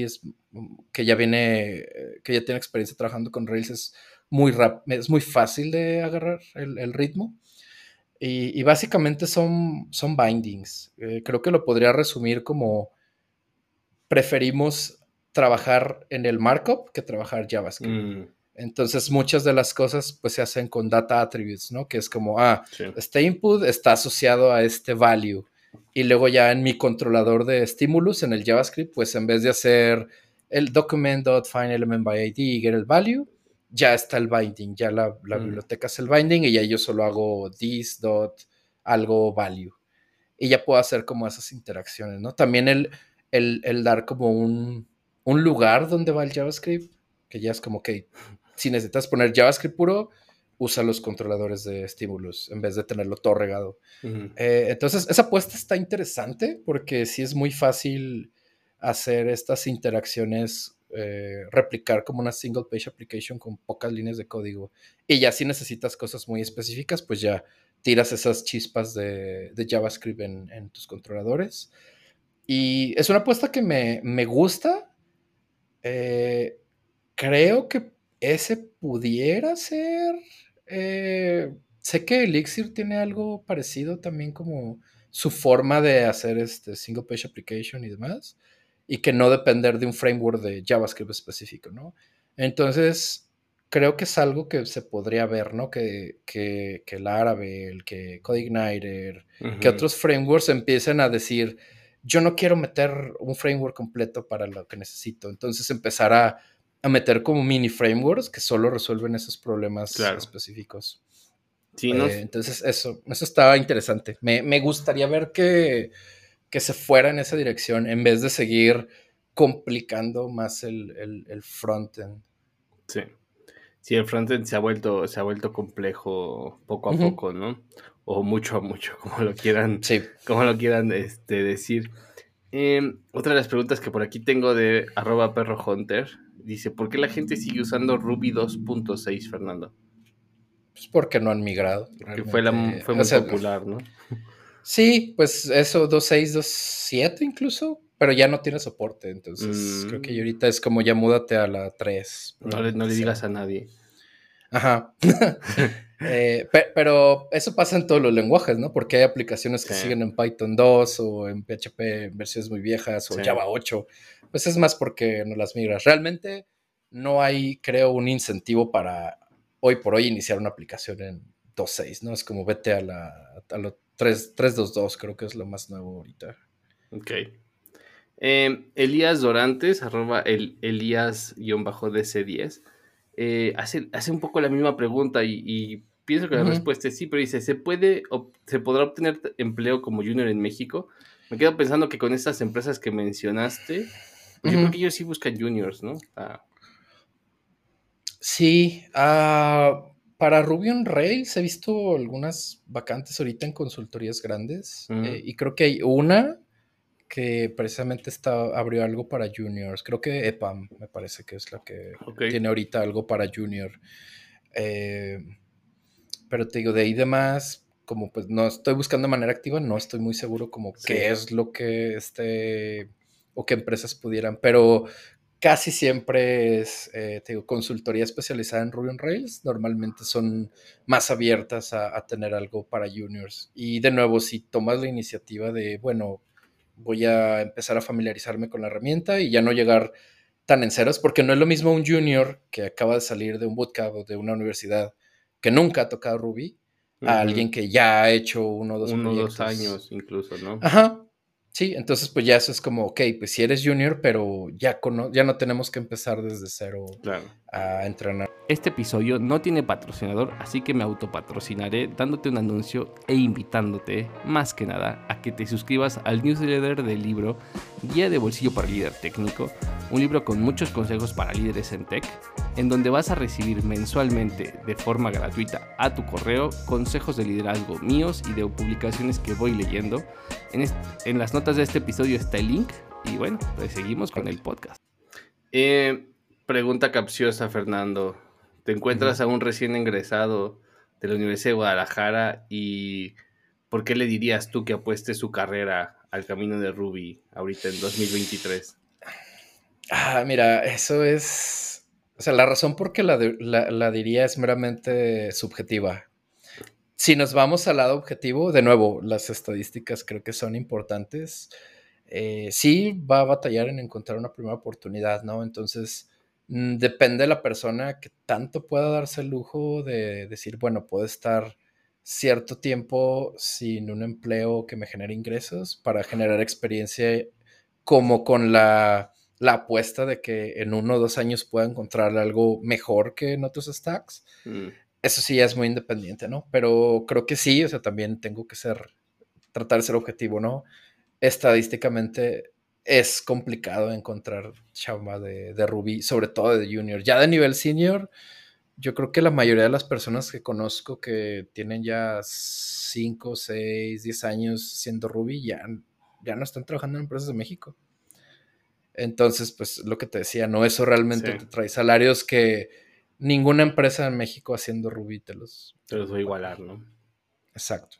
que ya tiene experiencia trabajando con Rails, es muy fácil de agarrar el ritmo. Y básicamente son bindings. Creo que lo podría resumir como preferimos trabajar en el markup que trabajar JavaScript. mm, Entonces muchas de las cosas pues se hacen con data attributes, ¿no? Que es como, sí. este input está asociado a este value. Y luego ya en mi controlador de stimulus en el JavaScript, pues en vez de hacer el document.findElementById y get el value, ya está el binding, ya la Mm, biblioteca es el binding y ya yo solo hago this dot algo value. Y ya puedo hacer como esas interacciones, ¿no? También el dar como un lugar donde va el JavaScript, que ya es como que si necesitas poner JavaScript puro, usa los controladores de estímulos en vez de tenerlo todo regado. ujú, Entonces, esa apuesta está interesante porque sí es muy fácil hacer estas interacciones, replicar como una single page application con pocas líneas de código. Y ya si necesitas cosas muy específicas, pues ya tiras esas chispas de JavaScript en tus controladores. Y es una apuesta que me gusta. Eh, Creo que ese pudiera ser. Sé que Elixir tiene algo parecido también, como su forma de hacer este single page application y demás, y que no depender de un framework de JavaScript específico, ¿no? Entonces, creo que es algo que se podría ver, ¿no? Que el Laravel, que CodeIgniter, que ujú. otros frameworks empiecen a decir, yo no quiero meter un framework completo para lo que necesito. Entonces, empezar a meter como mini frameworks que solo resuelven esos problemas Claro. específicos. Sí, no, Entonces, eso estaba interesante. Me gustaría ver que se fuera en esa dirección en vez de seguir complicando más el frontend. sí. Sí, el frontend se ha vuelto complejo poco a Ujú. poco, ¿no? O mucho a mucho, Sí. como lo quieran decir. Otra de las preguntas que por aquí tengo de @perrohunter dice: ¿por qué la gente sigue usando Ruby 2.6, Fernando? Pues porque no han migrado Que realmente. fue O muy sea, popular, ¿no? sí, pues eso, 2.6, 2.7 incluso, pero ya no tiene soporte. Entonces, creo que Mm, ahorita es como ya múdate a la 3, no probablemente le sea. digas a nadie. Ajá. Pero eso pasa en todos los lenguajes, ¿no? Porque hay aplicaciones que Sí, siguen en Python 2 o en PHP en versiones muy viejas o sí. Java 8. Pues es más porque no las migras. Realmente no hay, creo, un incentivo para hoy por hoy iniciar una aplicación en 2.6, ¿no? Es como vete a lo 3.2.2, creo que es lo más nuevo ahorita. Ok. Elías Dorantes, el Elías-DC10, hace un poco la misma pregunta y pienso que la Ujú, respuesta es sí, pero dice: ¿se podrá obtener empleo como junior en México? Me quedo pensando que con estas empresas que mencionaste, pues yo creo ujú. que ellos sí buscan juniors, ¿no? Sí, para Ruby on Rails he visto algunas vacantes ahorita en consultorías grandes Ujú, y creo que hay una que precisamente abrió algo para juniors. Creo que EPAM me parece que es la que ok, tiene ahorita algo para junior. Eh, pero te digo, de ahí demás, como pues no estoy buscando de manera activa, no estoy muy seguro como qué sí. es lo que o qué empresas pudieran, pero casi siempre es, te digo, consultoría especializada en Ruby on Rails. Normalmente son más abiertas a tener algo para juniors. Y de nuevo, si tomas la iniciativa de, bueno, voy a empezar a familiarizarme con la herramienta y ya no llegar tan en ceros, porque no es lo mismo un junior que acaba de salir de un bootcamp o de una universidad que nunca ha tocado Ruby a Ujú. alguien que ya ha hecho uno o dos 1 o 2 años proyectos. incluso, ¿no? Ajá. Sí, entonces pues ya eso es como, ok, pues si eres junior, pero ya no tenemos que empezar desde cero Claro. a entrenar. Este episodio no tiene patrocinador, así que me autopatrocinaré dándote un anuncio e invitándote, más que nada, a que te suscribas al newsletter del libro Guía de Bolsillo para Líder Técnico, un libro con muchos consejos para líderes en tech, en donde vas a recibir mensualmente de forma gratuita a tu correo consejos de liderazgo míos y de publicaciones que voy leyendo. En las notas de este episodio está el link y bueno, pues seguimos con el podcast. Eh, Pregunta capciosa, Fernando. Te encuentras Ujú. a un recién ingresado de la Universidad de Guadalajara y ¿por qué le dirías tú que apueste su carrera al camino de Ruby ahorita en 2023? Mira, eso es, o sea, la razón por que la diría es meramente subjetiva. Si nos vamos al lado objetivo, de nuevo, las estadísticas creo que son importantes. Sí va a batallar en encontrar una primera oportunidad, ¿no? Entonces, depende de la persona que tanto pueda darse el lujo de decir, bueno, puedo estar cierto tiempo sin un empleo que me genere ingresos para generar experiencia, como con la apuesta de que en 1 o 2 años pueda encontrar algo mejor que en otros stacks. Mm, Eso sí ya es muy independiente, ¿no? Pero creo que sí, o sea, también tengo que tratar de ser objetivo, ¿no? Estadísticamente es complicado encontrar chamba de Ruby, sobre todo de junior. Ya de nivel senior, yo creo que la mayoría de las personas que conozco que tienen ya 5, 6, 10 años siendo Ruby ya no están trabajando en empresas de México. Entonces, pues lo que te decía, no, eso sí, realmente te trae salarios que ninguna empresa en México haciendo Ruby te te los los va voy a a pagar. igualar, ¿no? Exacto.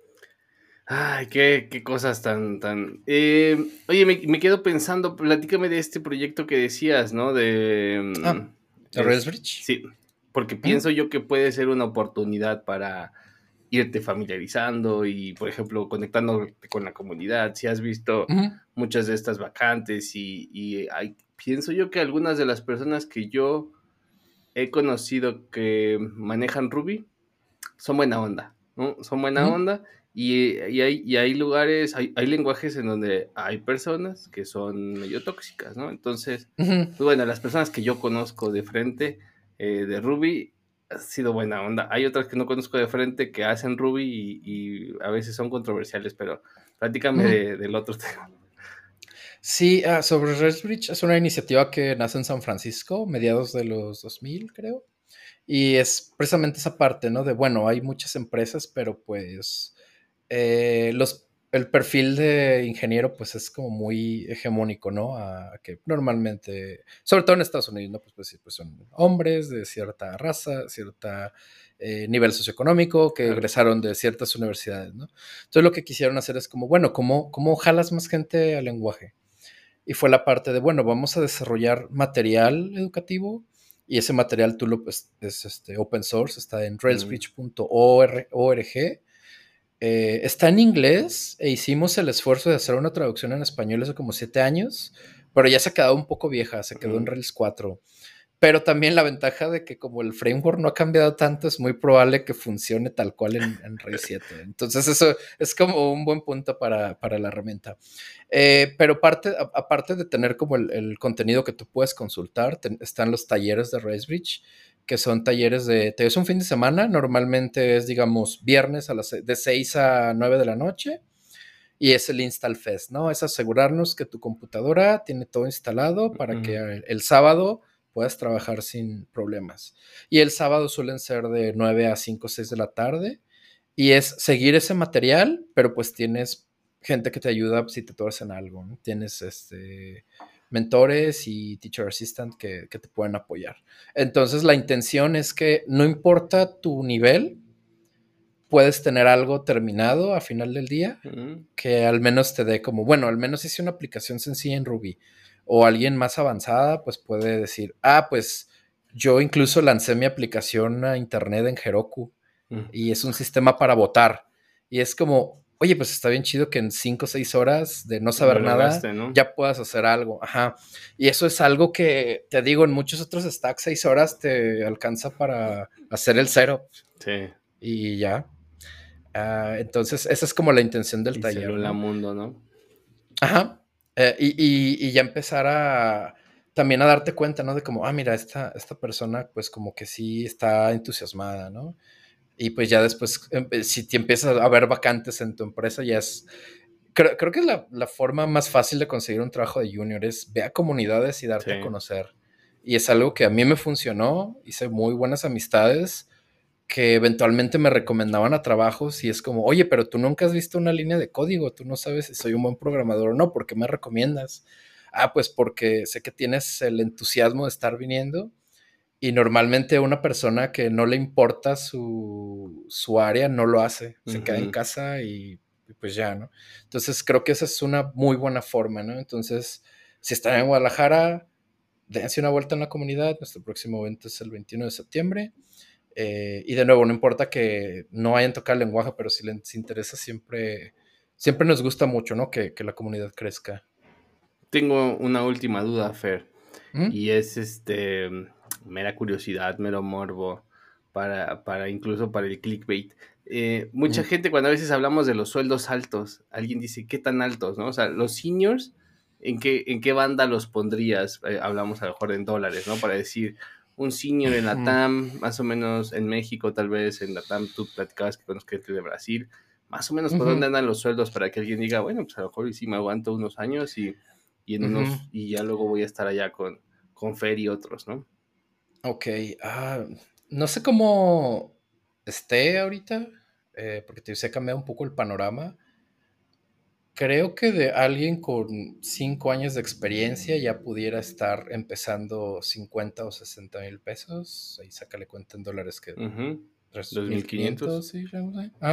Ay, qué cosas tan. Oye, me quedo pensando, platícame de este proyecto que decías, ¿no? Ah, de Railsbridge. Sí, porque Ujú, pienso yo que puede ser una oportunidad para irte familiarizando y, por ejemplo, conectándote con la comunidad. Si has visto ujú, muchas de estas vacantes pienso yo que algunas de las personas que yo he conocido que manejan Ruby son buena onda, ¿no? Son buena ujú, onda hay lugares, hay lenguajes en donde hay personas que son medio tóxicas, ¿no? Entonces, ujú. pues bueno, las personas que yo conozco de frente de Ruby ha sido buena onda. Hay otras que no conozco de frente que hacen Ruby y a veces son controversiales, pero platícame Ujú. del otro tema. Sí, sobre Railsbridge es una iniciativa que nace en San Francisco, mediados de los 2000, creo. Y es precisamente esa parte, ¿no? De, bueno, hay muchas empresas, pero pues los el perfil de ingeniero pues es como muy hegemónico, ¿no? A que normalmente, sobre todo en Estados Unidos, ¿no? Pues sí, pues son hombres de cierta raza, cierta nivel socioeconómico, que Claro. egresaron de ciertas universidades, ¿no? Entonces lo que quisieron hacer es como, bueno, ¿cómo jalas más gente al lenguaje? Y fue la parte de, bueno, vamos a desarrollar material educativo y ese material tú lo, pues, es open source, está en Mm, railsbridge.org. Está en inglés e hicimos el esfuerzo de hacer una traducción en español hace como 7 años, pero ya se ha quedado un poco vieja, se quedó en ujú. Rails 4. Pero también la ventaja de que como el framework no ha cambiado tanto, es muy probable que funcione tal cual en Rails 7. Entonces eso es como un buen punto para la herramienta. Pero aparte de tener como el contenido que tú puedes consultar, están los talleres de RaceBridge, que son talleres es un fin de semana, normalmente es, digamos, viernes de 6 a 9 de la noche, y es el Install Fest, ¿no? Es asegurarnos que tu computadora tiene todo instalado para que Ujú, el sábado puedas trabajar sin problemas. Y el sábado suelen ser de 9 a 5 o 6 de la tarde, y es seguir ese material, pero pues tienes gente que te ayuda si te toras en algo, ¿no? Tienes mentores y teacher assistant que te pueden apoyar. Entonces la intención es que no importa tu nivel, puedes tener algo terminado a final del día ujú, que al menos te dé como, bueno, al menos hice una aplicación sencilla en Ruby. O alguien más avanzada, pues puede decir, pues yo incluso lancé mi aplicación a internet en Heroku ujú. y es un sistema para votar. Y es como, oye, pues está bien chido que en 5 o 6 horas de no Lo saber nada lograste, ¿no? ya puedas hacer algo. Ajá. Y eso es algo que, te digo, en muchos otros stacks 6 horas te alcanza para hacer el cero Sí. y ya. Entonces, esa es como la intención del Y taller, Celula ¿no? Mundo, ¿no? Ajá. Y ya empezar a también a darte cuenta, ¿no? De como, mira, esta persona, pues como que sí está entusiasmada, ¿no? Y pues ya después, si te empiezas a ver vacantes en tu empresa, ya es. Creo que es la forma más fácil de conseguir un trabajo de junior, es ve a comunidades y darte a Sí. conocer. Y es algo que a mí me funcionó, hice muy buenas amistades que eventualmente me recomendaban a trabajos y es como, oye, pero tú nunca has visto una línea de código, tú no sabes si soy un buen programador o no, ¿por qué me recomiendas? Pues porque sé que tienes el entusiasmo de estar viniendo y normalmente una persona que no le importa su área no lo hace, se queda en Ujú. casa y pues ya, ¿no? Entonces creo que esa es una muy buena forma, ¿no? Entonces, si están en Guadalajara, dense una vuelta en la comunidad, nuestro próximo evento es el 21 de septiembre. Y de nuevo, no importa que no hayan tocado el lenguaje, pero si les interesa, siempre nos gusta mucho, ¿no? Que la comunidad crezca. Tengo una última duda, Fer, ¿Mm? y es mera curiosidad, mero morbo, incluso para el clickbait. Mucha Ujú. gente, cuando a veces hablamos de los sueldos altos, alguien dice, ¿qué tan altos, no? O sea, los seniors, ¿en qué banda los pondrías? Hablamos a lo mejor en dólares, ¿no? Para decir, un senior en la Ujú. TAM, más o menos en México, tal vez en la TAM, tú platicabas que conozco gente de Brasil, más o menos por dónde Ujú. andan los sueldos para que alguien diga, bueno, pues a lo mejor y sí me aguanto unos años Ujú. y ya luego voy a estar allá con Fer y otros, ¿no? Ok. No sé cómo esté ahorita, porque se ha cambiado un poco el panorama. Creo que de alguien con 5 años de experiencia ya pudiera estar empezando 50 o 60 mil pesos. Ahí sácale cuenta en dólares que Ujú. 2,500. 3,500, sí, ya no sé.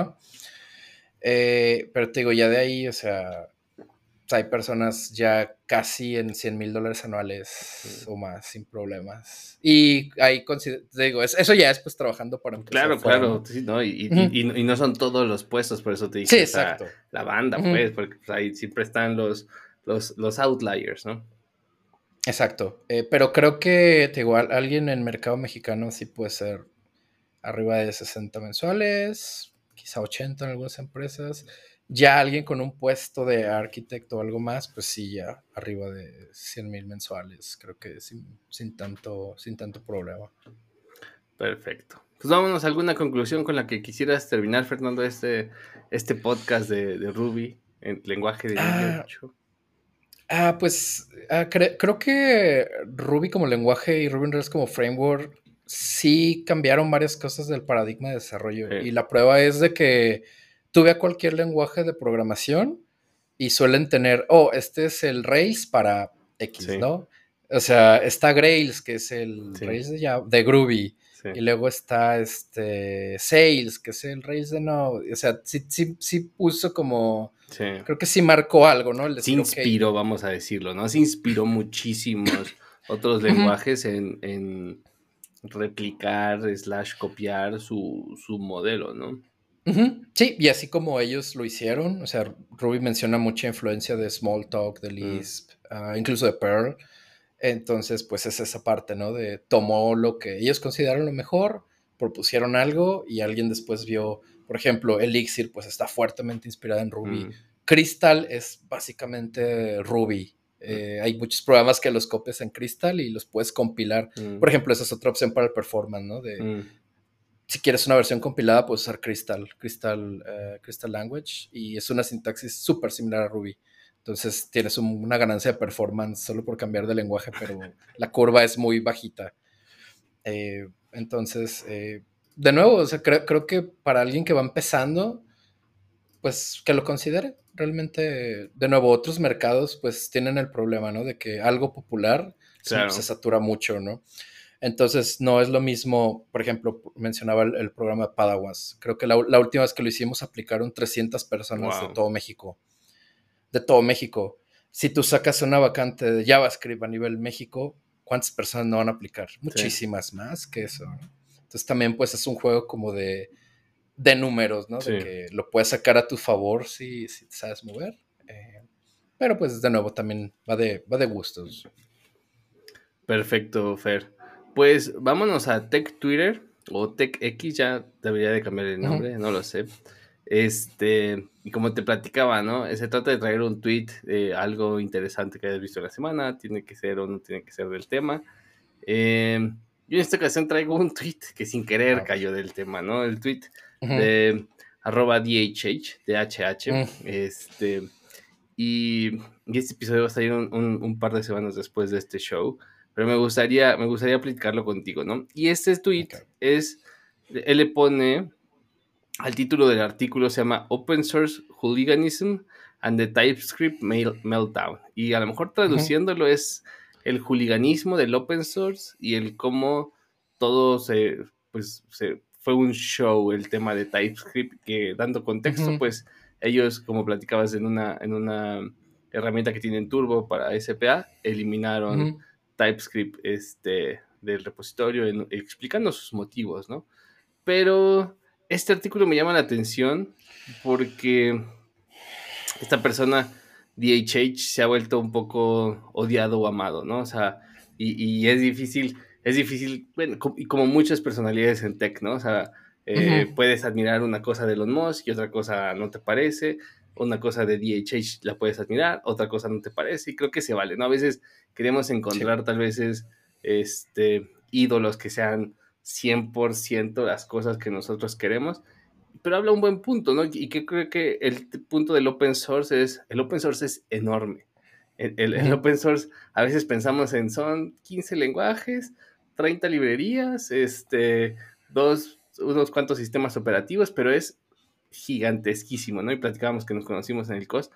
Pero te digo, ya de ahí, o sea, hay personas ya casi en $100,000 anuales Mm. o más, sin problemas. Y ahí te digo, eso ya es pues trabajando para empresas Claro, afuera, claro, ¿no? sí, ¿no? Ujú. Y no son todos los puestos, por eso te Sí, dije exacto. la banda, Ujú. pues, porque pues, ahí siempre están los outliers, ¿no? Exacto. Pero creo que, te digo, alguien en el mercado mexicano sí puede ser arriba de 60 mensuales, quizá 80 en algunas empresas. Ya alguien con un puesto de arquitecto o algo más, pues sí, ya arriba de 100,000 mensuales, creo que sin tanto problema. Perfecto. Pues vámonos a alguna conclusión con la que quisieras terminar, Fernando, este podcast de Ruby en lenguaje de niño Ah, hecho. pues creo que Ruby como lenguaje y Ruby on Rails como framework sí cambiaron varias cosas del paradigma de desarrollo. Y la prueba es de que tú ve a cualquier lenguaje de programación y suelen tener, este es el Rails para X, Sí, ¿no? O sea, está Grails, que es el sí, Rails de Groovy, sí. y luego está Sails, que es el Rails de Node. O sea, sí puso como, Sí. creo que sí marcó algo, ¿no? El Se decir, ok. inspiró, vamos a decirlo, ¿no? Se inspiró muchísimos otros Ujú, lenguajes en replicar, copiar su modelo, ¿no? ujú, sí, y así como ellos lo hicieron, o sea, Ruby menciona mucha influencia de Smalltalk, de Mm, Lisp, incluso de Perl. Entonces, pues es esa parte, ¿no? De tomó lo que ellos consideraron lo mejor, propusieron algo y alguien después vio, por ejemplo, Elixir, pues está fuertemente inspirada en Ruby. mm, Crystal es básicamente Ruby. mm, Hay muchos programas que los copias en Crystal y los puedes compilar. mm, Por ejemplo, esa es otra opción para el performance, ¿no? mm. Si quieres una versión compilada, puedes usar Crystal Language y es una sintaxis súper similar a Ruby. Entonces tienes una ganancia de performance solo por cambiar de lenguaje, pero la curva es muy bajita. Entonces, de nuevo, o sea, creo que para alguien que va empezando, pues que lo considere. Realmente, de nuevo, otros mercados pues tienen el problema, ¿no? De que algo popular se Claro. satura mucho, ¿no? Entonces, no es lo mismo, por ejemplo, mencionaba el programa de Padawans. Creo que la última vez que lo hicimos aplicaron 300 personas de Wow. todo México. De todo México. Si tú sacas una vacante de JavaScript a nivel México, ¿cuántas personas no van a aplicar? Sí. Muchísimas más que eso, ¿no? Entonces también pues es un juego como de números, ¿no? De Sí. que lo puedes sacar a tu favor si te sabes mover. Eh, pero pues de nuevo también va de gustos. Perfecto, Fer. Pues vámonos a Tech Twitter o Tech X, ya debería de cambiar el Uh -huh. nombre, no lo sé. Y como te platicaba, ¿no? Se trata de traer un tweet de algo interesante que hayas visto en la semana, tiene que ser o no tiene que ser del tema. Yo en esta ocasión traigo un tweet que sin querer A ver. cayó del tema, ¿no? El tweet Uh -huh. de @DHH, DHH, y este episodio va a salir un par de semanas después de este show, pero me gustaría platicarlo contigo, ¿no? Y este tweet Okay. él le pone, al título del artículo se llama Open Source Hooliganism and the TypeScript Meltdown, y a lo mejor Uh -huh. traduciéndolo es el hooliganismo del open source y el cómo todo fue un show el tema de TypeScript, que dando Uh contexto, -huh. pues ellos, como platicabas, en una herramienta que tienen Turbo para SPA, Uh eliminaron -huh. TypeScript del repositorio explicando sus motivos, ¿no? Pero este artículo me llama la atención porque esta persona, DHH, se ha vuelto un poco odiado o amado, ¿no? O sea, y es difícil, bueno, y como muchas personalidades en tech, ¿no? O sea, Uh -huh. puedes admirar una cosa de Elon Musk y otra cosa no te parece, una cosa de DHH la puedes admirar, otra cosa no te parece, y creo que se vale, ¿no? A veces queremos Sí. encontrar tal vez ídolos que sean 100% las cosas que nosotros queremos, pero habla un buen punto, ¿no? Y que creo que punto del el open source es enorme. Uh El -huh. open source, a veces pensamos son 15 lenguajes, 30 librerías, unos cuantos sistemas operativos, pero es gigantesquísimo, ¿no? Y platicábamos que nos conocimos en el COS,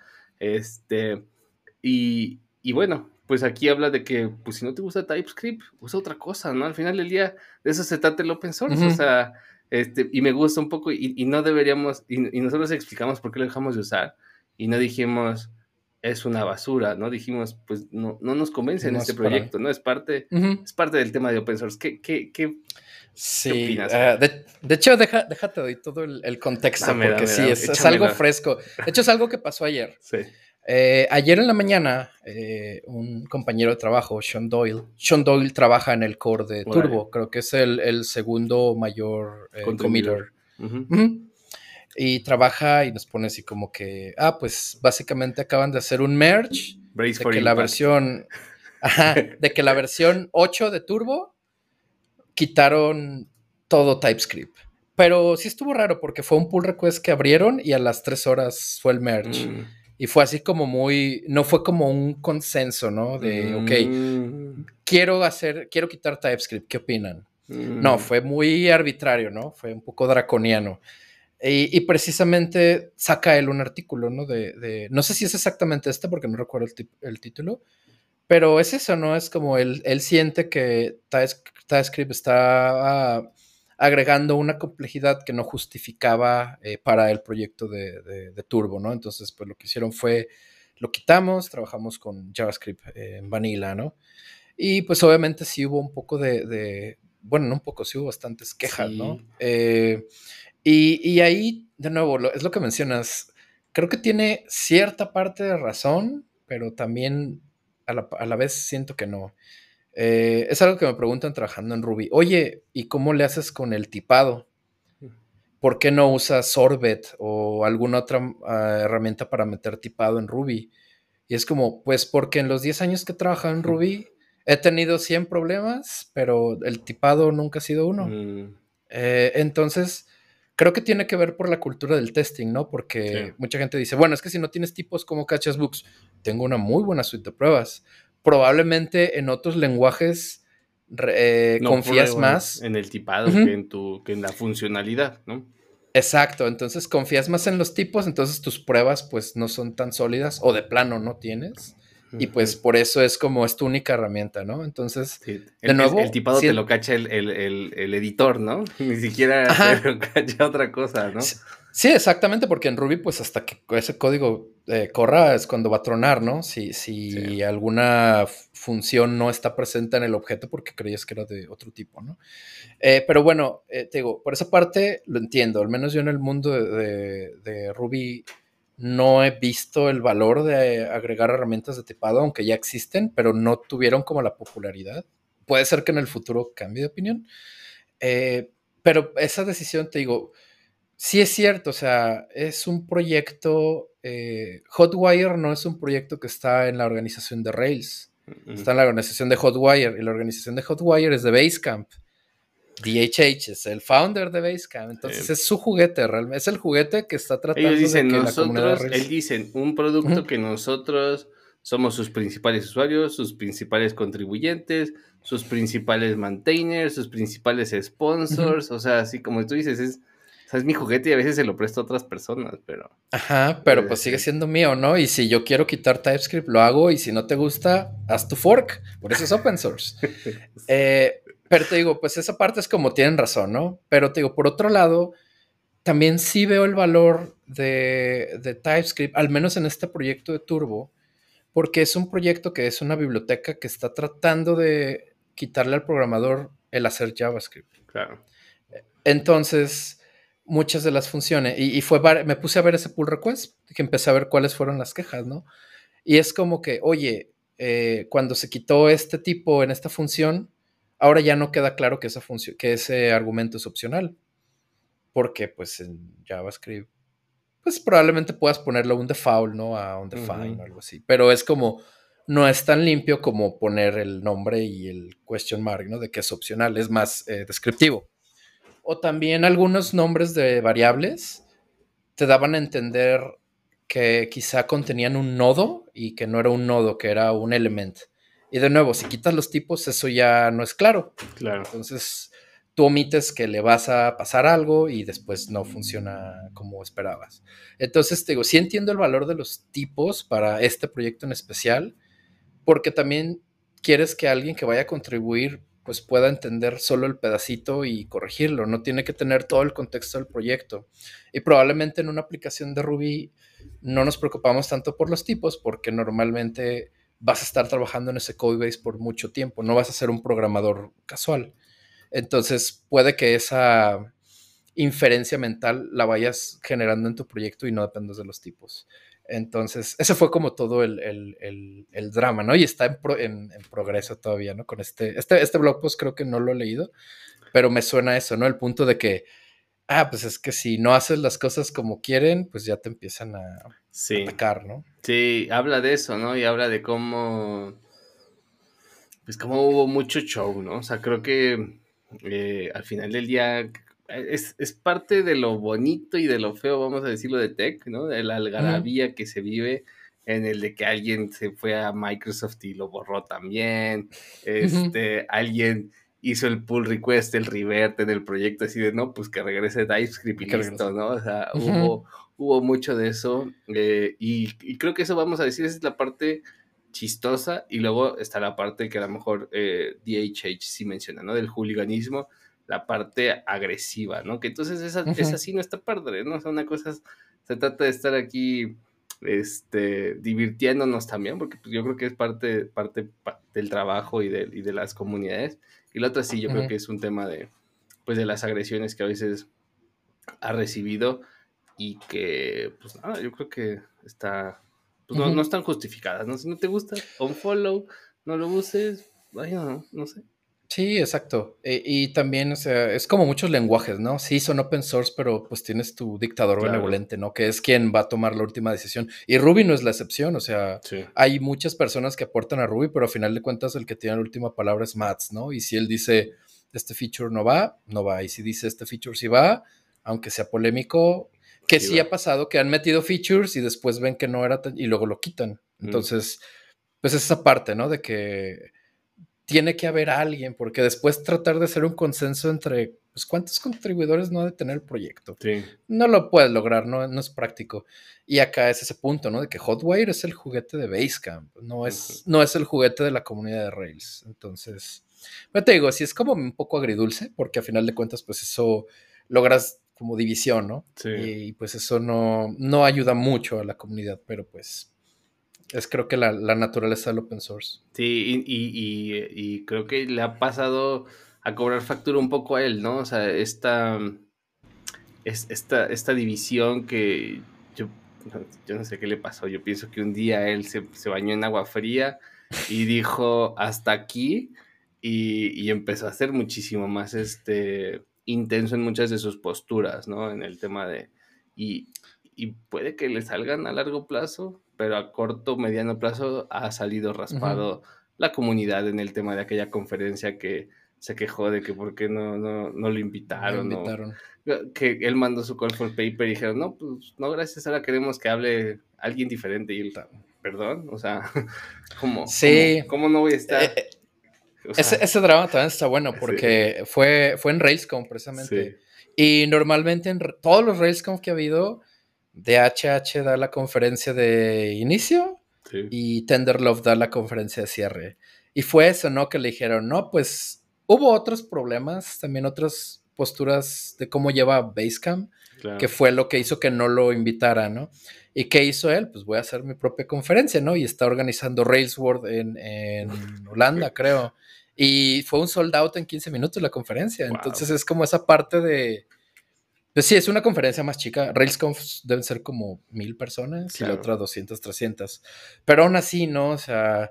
y bueno, pues aquí habla de que, pues si no te gusta TypeScript, usa otra cosa, ¿no? Al final del día, de eso se trata el open Uh source, o -huh. sea, y me gusta un poco, y no deberíamos, y nosotros explicamos por qué lo dejamos de usar, y no dijimos, es una basura, ¿no? Dijimos, pues no nos convence en No este es para. proyecto, ¿no? Es parte, Uh -huh. es parte del tema de open source. ¿Qué Sí, opinas, Fer? de hecho, déjate doy todo el contexto, Dame, porque dame, sí, dame, es algo échamelo. fresco. De hecho, es algo que pasó ayer. Sí, Ayer en la mañana, un compañero de trabajo, Sean Doyle trabaja en el core de órale, Turbo, creo que es el segundo mayor contribuidor. committer. Ujú. Ujú. Y trabaja y nos pone así como que, pues básicamente acaban de hacer un merge Brace de for que la impact. versión, de que la versión 8 de Turbo quitaron todo TypeScript. Pero sí estuvo raro porque fue un pull request que abrieron y a las 3 horas fue el merge. Mm, Y fue así como no fue como un consenso, ¿no? De, ok, mm, quiero quitar TypeScript, ¿qué opinan? No, mm. fue muy arbitrario, ¿no? Fue un poco draconiano. Y precisamente saca él un artículo, ¿no? No sé si es exactamente este, porque no recuerdo el título, pero es eso, ¿no? Es como él siente que TypeScript está agregando una complejidad que no justificaba para el proyecto de Turbo, ¿no? Entonces, pues lo que hicieron fue, lo quitamos, trabajamos con JavaScript en Vanilla, ¿no? Y pues obviamente sí hubo un poco bueno, no un poco, sí hubo bastantes quejas, ¿no? Sí. Y ahí, de nuevo, es lo que mencionas. Creo que tiene cierta parte de razón, pero también a la vez siento que no. Es algo que me preguntan trabajando en Ruby. Oye, ¿y cómo le haces con el tipado? ¿Por qué no usas Sorbet o alguna otra herramienta para meter tipado en Ruby? Y es como, pues porque en los 10 años que he trabajado en Ruby he tenido 100 problemas, pero el tipado nunca ha sido uno. Mm, Entonces, creo que tiene que ver por la cultura del testing, ¿no? sí. Porque mucha gente dice, bueno, es que si no tienes tipos, ¿cómo cachas bugs? Tengo una muy buena suite de pruebas. Probablemente en otros lenguajes No confías pruebas más. en el tipado Ujú. que en la funcionalidad, ¿no? Exacto, entonces confías más en los tipos, entonces tus pruebas pues no son tan sólidas o de plano no tienes. Y Ujú. pues por eso es como es tu única herramienta, ¿no? Entonces, Sí, de el nuevo, tipado te lo cacha el editor, ¿no? Ni siquiera te ajá. lo cacha otra cosa, ¿no? Sí, sí, exactamente, porque en Ruby, pues hasta que ese código corra es cuando va a tronar, ¿no? Sí, Si alguna función no está presente en el objeto porque creías que era de otro tipo, ¿no? Pero bueno, te digo, por esa parte lo entiendo, al menos yo en el mundo de Ruby no he visto el valor de agregar herramientas de tipado, aunque ya existen, pero no tuvieron como la popularidad. Puede ser que en el futuro cambie de opinión, eh, pero esa decisión, te digo, sí es cierto, o sea, es un proyecto, Hotwire no es un proyecto que está en la organización de Rails, mm, está en la organización de Hotwire, y la organización de Hotwire es de Basecamp. DHH es el founder de Basecamp, entonces sí. es su juguete, realmente es el juguete que está Ellos tratando de dicen que la comunidad de él Rails. dicen, un producto Ujú, que nosotros somos sus principales usuarios, sus principales contribuyentes, sus principales maintainers, sus principales ujú. sponsors, o sea, así como tú dices, o sea, es mi juguete y a veces se lo presto a otras personas, pero Ajá, pero pues sigue sí. siendo mío, ¿no? Y si yo quiero quitar TypeScript, lo hago, y si no te gusta, haz tu fork, por eso es open source. Pero te digo, pues esa parte es como tienen razón, ¿no? Pero te digo, por otro lado, también sí veo el valor de TypeScript, al menos en este proyecto de Turbo, porque es un proyecto que es una biblioteca que está tratando de quitarle al programador el hacer JavaScript. Claro. Entonces, muchas de las funciones, me puse a ver ese pull request, que empecé a ver cuáles fueron las quejas, ¿no? Y es como que, oye, cuando se quitó este tipo en esta función, ahora ya no queda claro que que ese argumento es opcional, porque pues en JavaScript, pues probablemente puedas ponerlo un default, ¿no? A un define Ujú. o algo así, pero es como, no es tan limpio como poner el nombre y el question mark, ¿no? De que es opcional, es más descriptivo. O también algunos nombres de variables te daban a entender que quizá contenían un nodo y que no era un nodo, que era un element. Y de nuevo, si quitas los tipos, eso ya no es claro. Claro. Entonces, tú omites que le vas a pasar algo y después no funciona como esperabas. Entonces, te digo, sí entiendo el valor de los tipos para este proyecto en especial, porque también quieres que alguien que vaya a contribuir pues pueda entender solo el pedacito y corregirlo, no tiene que tener todo el contexto del proyecto. Y probablemente en una aplicación de Ruby no nos preocupamos tanto por los tipos porque normalmente vas a estar trabajando en ese codebase por mucho tiempo, no vas a ser un programador casual. Entonces puede que esa inferencia mental la vayas generando en tu proyecto y no dependas de los tipos. Entonces, ese fue como todo el drama, ¿no? Y está en progreso todavía, ¿no? Con este blog post creo que no lo he leído, pero me suena eso, ¿no? El punto de que, pues es que si no haces las cosas como quieren, pues ya te empiezan a Sí. atacar, ¿no? Sí, habla de eso, ¿no? Y habla de pues cómo hubo mucho show, ¿no? O sea, creo que al final del día es parte de lo bonito y de lo feo, vamos a decirlo, de tech, ¿no? De la Ujú, algarabía que se vive en el de que alguien se fue a Microsoft y lo borró también, ujú, alguien hizo el pull request, el revert en el proyecto, así de, no, pues que regrese TypeScript y Que listo, regrese. ¿no? O sea, Ujú, hubo mucho de eso, y creo que eso vamos a decir, esa es la parte chistosa, y luego está la parte que a lo mejor DHH sí menciona, ¿no? Del hooliganismo, la parte agresiva, ¿no? Que entonces esa ujú, sí no está padre, ¿no? O sea, una cosa se trata de estar aquí divirtiéndonos también, porque pues, yo creo que es del trabajo y de las comunidades. Y la otra sí, yo creo ujú, que es un tema pues, de las agresiones que a veces ha recibido y que, pues nada, yo creo que pues no ujú. están justificadas, ¿no? Si no te gusta, unfollow, no lo uses, vaya, no sé. Sí, exacto. Y también, o sea, es como muchos lenguajes, ¿no? Sí, son open source, pero pues tienes tu dictador Claro, benevolente, ¿no? Que es quien va a tomar la última decisión. Y Ruby no es la excepción, o sea, sí. hay muchas personas que aportan a Ruby, pero a final de cuentas el que tiene la última palabra es Mats, ¿no? Y si él dice, este feature no va, no va. Y si dice, este feature sí va, aunque sea polémico, que Sí sí va. ha pasado, que han metido features y después ven que no era y luego lo quitan. Mm, Entonces, pues es esa parte, ¿no? De que tiene que haber alguien, porque después tratar de hacer un consenso entre, pues, ¿cuántos contribuidores no ha de tener el proyecto? sí. No lo puedes lograr, no es práctico. Y acá es ese punto, ¿no? De que Hotwire es el juguete de Basecamp, Ujú. no es el juguete de la comunidad de Rails. Entonces, pero te digo, sí es como un poco agridulce, porque a final de cuentas, pues eso logras como división, ¿no? Sí. Y pues eso no ayuda mucho a la comunidad, pero pues es creo que la naturaleza del open source. Sí, y creo que le ha pasado a cobrar factura un poco a él, ¿no? O sea, esta división que yo, yo no sé qué le pasó. Yo pienso que un día él se bañó en agua fría y dijo hasta aquí y empezó a ser muchísimo más intenso en muchas de sus posturas, ¿no? En el tema y, y puede que le salgan a largo plazo, pero a corto, mediano plazo ha salido Ujú. raspado la comunidad en el tema de aquella conferencia que se quejó de que por qué no lo No lo invitaron o invitaron. que él mandó su call for paper y dijeron, no, pues no, gracias, ahora queremos que hable alguien diferente. Y él, perdón, o sea, Sí, cómo no voy a estar? eh, O sea, ese drama también está bueno sí, porque fue en RailsConf precisamente. sí, Y normalmente en todos los RailsConf que ha habido, DHH da la conferencia de inicio sí, y Tenderlove da la conferencia de cierre. Y fue eso, ¿no? Que le dijeron, no, pues hubo otros problemas, también otras posturas de cómo lleva Basecamp, que claro. fue lo que hizo que no lo invitara, ¿no? ¿Y qué hizo él? Pues voy a hacer mi propia conferencia, ¿no? Y está organizando Railsworld en Holanda, creo. Y fue un sold out en 15 minutos la conferencia. Wow, Entonces es como esa parte de. Pues sí, es una conferencia más chica. RailsConf deben ser como 1000 personas y la claro. otra 200, 300. Pero aún así, ¿no? O sea,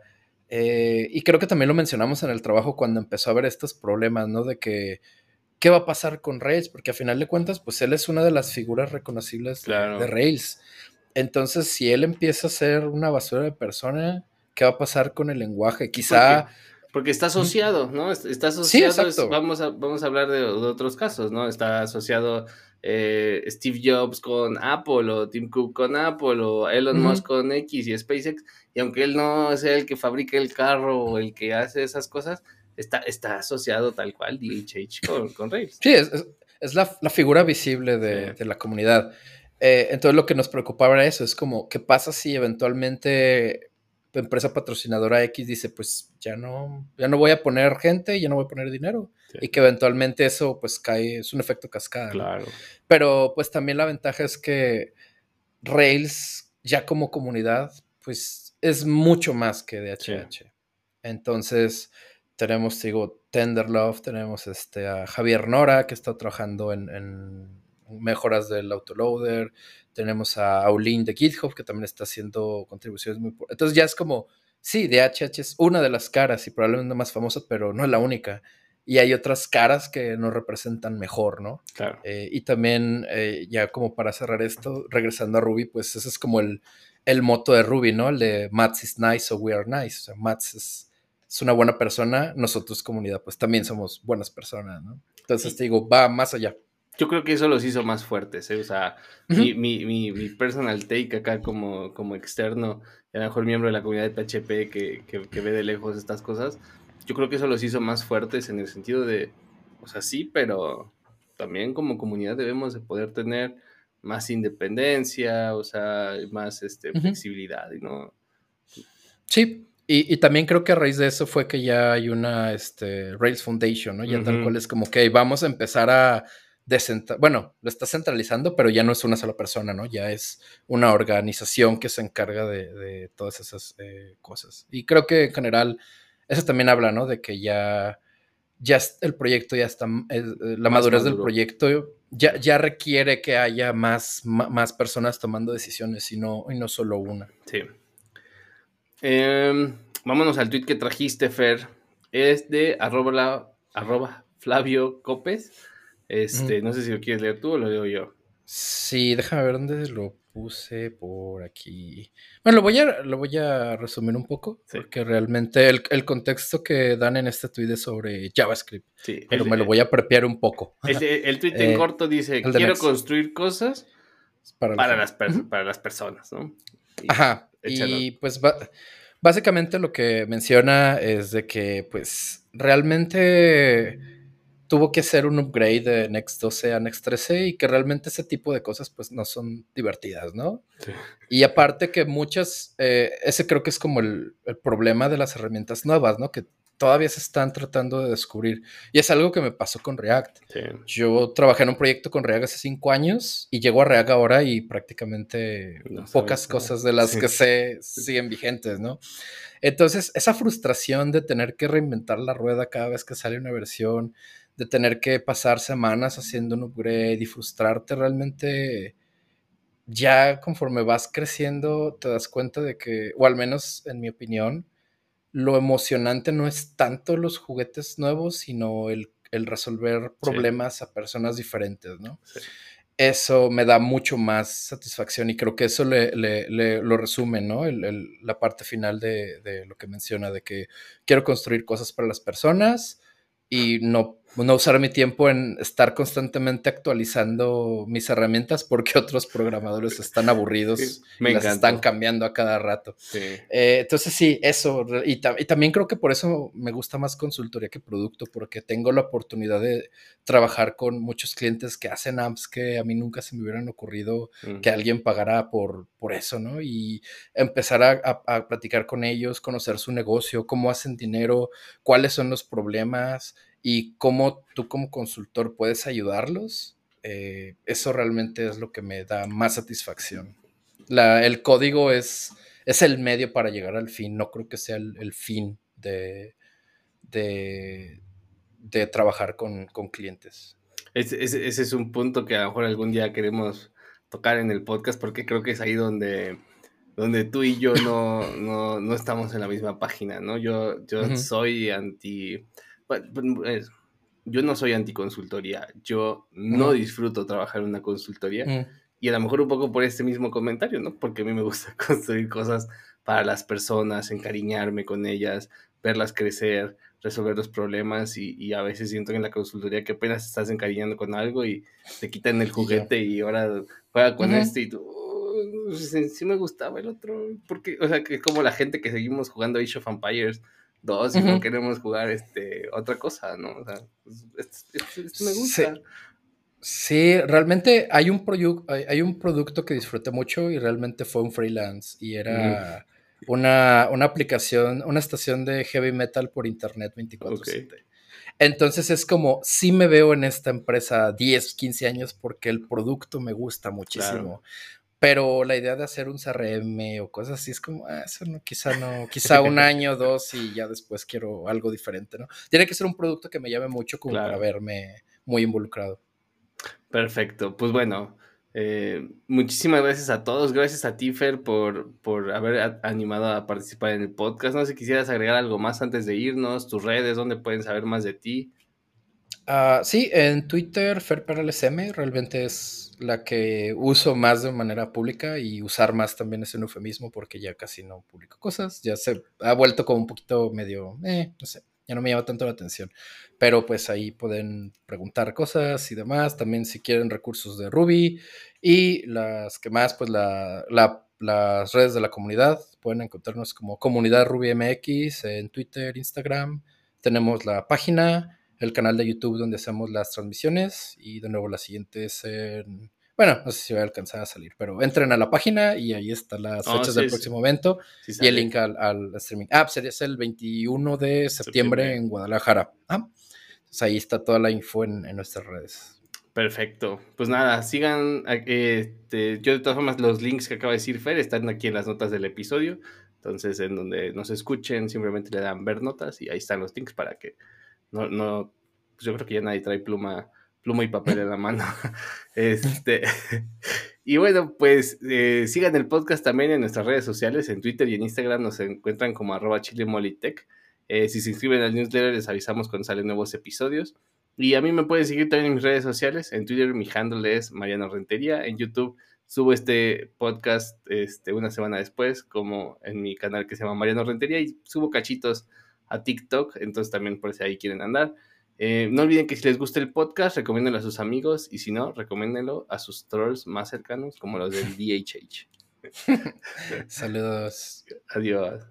y creo que también lo mencionamos en el trabajo cuando empezó a haber estos problemas, ¿no? De que, ¿qué va a pasar con Rails? Porque a final de cuentas, pues él es una de las figuras reconocibles de Claro. Rails. Entonces, si él empieza a ser una basura de persona, ¿qué va a pasar con el lenguaje? Sí, Quizá. porque está asociado, ¿no? Está Sí, asociado, exacto. vamos a hablar de otros casos, ¿no? Está asociado Steve Jobs con Apple, o Tim Cook con Apple, o Elon Musk Ujú. con X y SpaceX, y aunque él no sea el que fabrica el carro o el que hace esas cosas, está asociado tal cual DHH con Rails. Sí, es la figura visible Sí, de la comunidad. Entonces lo que nos preocupaba era eso, es como, ¿qué pasa si eventualmente tu empresa patrocinadora X dice, pues ya no voy a poner gente, ya no voy a poner dinero? sí, Y que eventualmente eso pues cae, es un efecto cascada, ¿no? claro. Pero pues también la ventaja es que Rails ya como comunidad pues es mucho más que Sí, DHH. Entonces, tenemos, digo, Tenderlove, tenemos a Javier Nora, que está trabajando en mejoras del autoloader, tenemos a Aulín de GitHub, que también está haciendo contribuciones muy. Entonces ya es como, sí, DHH es una de las caras y probablemente la más famosa, pero no es la única. Y hay otras caras que nos representan mejor, ¿no? claro. Y también, ya como para cerrar esto, regresando a Ruby, pues ese es como el moto de Ruby, ¿no? El de Mats is nice, so we are nice. O sea, Mats es una buena persona, nosotros comunidad, pues también somos buenas personas, ¿no? Entonces Y te digo, va más allá. yo creo que eso los hizo más fuertes, ¿eh? O sea, Ujú, mi personal take acá como externo, y a lo mejor miembro de la comunidad de PHP que ve de lejos estas cosas, yo creo que eso los hizo más fuertes en el sentido de, o sea, sí, pero también como comunidad debemos de poder tener más independencia, o sea, más Ujú. flexibilidad, y no. Sí, y también creo que a raíz de eso fue que ya hay una Rails Foundation, ¿no? Ya tal cual Ujú. es como que vamos a empezar a bueno, lo está centralizando, pero ya no es una sola persona, ¿no? Ya es una organización que se encarga de todas esas cosas. Y creo que en general eso también habla, ¿no? De que el proyecto ya está, la Más madurez del maduro. proyecto Sí. ya requiere que haya más personas tomando decisiones y no solo una. Sí. Vámonos al tweet que trajiste, Fer. Es de arroba Flavio Copes. Ujú. No sé si lo quieres leer tú o lo leo yo. Sí, déjame ver dónde lo puse por aquí. Bueno, lo voy a resumir un poco, Sí, porque realmente el contexto que dan en este tweet es sobre JavaScript, sí. pero me lo voy a prepiar un poco. El tweet en Eh, corto dice: el de quiero Next, construir cosas para la para gente. Ujú. para las personas, ¿no? Y Ajá, échalo. y pues básicamente lo que menciona es de que pues realmente tuvo que hacer un upgrade de Next 12 a Next 13 y que realmente ese tipo de cosas pues no son divertidas, ¿no? Sí. Y aparte que ese creo que es como el problema de las herramientas nuevas, ¿no? Que todavía se están tratando de descubrir. Y es algo que me pasó con React. Sí. Yo trabajé en un proyecto con React hace 5 años y llego a React ahora y prácticamente No sabes pocas nada. cosas de las Sí. que sé siguen vigentes, ¿no? Entonces, esa frustración de tener que reinventar la rueda cada vez que sale una versión, de tener que pasar semanas haciendo un upgrade y frustrarte realmente ya conforme vas creciendo te das cuenta de que, o al menos en mi opinión, lo emocionante no es tanto los juguetes nuevos, sino el resolver Sí. problemas a personas diferentes, ¿no? Sí. Eso me da mucho más satisfacción y creo que eso lo resume, ¿no? La parte final de lo que menciona, de que quiero construir cosas para las personas y no usar mi tiempo en estar constantemente actualizando mis herramientas porque otros programadores están Sí, aburridos y me las están encantó. cambiando a cada rato. Sí. Entonces sí, eso, y también creo que por eso me gusta más consultoría que producto, porque tengo la oportunidad de trabajar con muchos clientes que hacen apps que a mí nunca se me hubieran ocurrido Mm. que alguien pagara por eso, ¿no? Y empezar a platicar con ellos, conocer su negocio, cómo hacen dinero, cuáles son los problemas y cómo tú como consultor puedes ayudarlos. Eso realmente es lo que me da más satisfacción. El código es el medio para llegar al fin, no creo que sea el fin de, de trabajar con clientes. Ese es un punto que a lo mejor algún día queremos tocar en el podcast, porque creo que es ahí donde tú y yo no estamos en la misma página, ¿no? Yo Ujú, soy yo no soy anticonsultoría, yo no ujú, disfruto trabajar en una consultoría, ujú, y a lo mejor un poco por este mismo comentario, ¿no? Porque a mí me gusta construir cosas para las personas, encariñarme con ellas, verlas crecer, resolver los problemas, y a veces siento en la consultoría que apenas estás encariñando con algo y te quitan el y ya. juguete y ahora juega con Ujú, este y tú, sí, sí me gustaba el otro, porque, o sea, que es como la gente que seguimos jugando Age of Empires 2 y no ujú. queremos jugar otra cosa, ¿no? O sea, pues, este me Sí, gusta. sí, realmente hay un producto que disfruté mucho y realmente fue un freelance y Mm, era una aplicación, una estación de heavy metal por internet ok, 24/7. Entonces es como, sí me veo en esta empresa 10, 15 años porque el producto me gusta claro. muchísimo, pero la idea de hacer un CRM o cosas así es como, eso no, quizá un año, dos y ya después quiero algo diferente, ¿no? Tiene que ser un producto que me llame mucho como para Claro, verme muy involucrado. perfecto. Pues bueno, muchísimas gracias a todos. Gracias a ti, Fer, por haber animado a participar en el podcast. No sé si quisieras agregar algo más antes de irnos, tus redes, donde pueden saber más de ti. Sí, en Twitter, FerParalesM realmente es la que uso más de manera pública y usar más también es un eufemismo porque ya casi no publico cosas, ya se ha vuelto como un poquito medio, no sé, ya no me llama tanto la atención, pero pues ahí pueden preguntar cosas y demás, también si quieren recursos de Ruby y las que más, pues las redes de la comunidad, pueden encontrarnos como Comunidad Ruby MX en Twitter, Instagram. Tenemos la página, el canal de YouTube donde hacemos las transmisiones y de nuevo la siguiente es en... Bueno, no sé si voy a alcanzar a salir, pero entren a la página y ahí están las fechas del próximo evento y el link al streaming. Pues sería el 21 de septiembre en Guadalajara. Entonces ahí está toda la info en nuestras redes. Perfecto. Pues nada, sigan. Yo de todas formas los links que acaba de decir Fer están aquí en las notas del episodio. Entonces, en donde nos escuchen, simplemente le dan ver notas y ahí están los links para que no pues yo creo que ya nadie trae pluma y papel en la mano. Y bueno, pues sigan el podcast también en nuestras redes sociales, en Twitter y en Instagram nos encuentran como @chilemolitech. Si se inscriben al newsletter les avisamos cuando salen nuevos episodios. Y a mí me pueden seguir también en mis redes sociales. En Twitter mi handle es Mariano Rentería. En YouTube subo este podcast una semana después, como en mi canal que se llama Mariano Rentería, y subo cachitos a TikTok, entonces también por si ahí quieren andar. No olviden que si les gusta el podcast, recomiéndenlo a sus amigos, y si no, recomiéndenlo a sus trolls más cercanos, como los del DHH. Saludos. Adiós.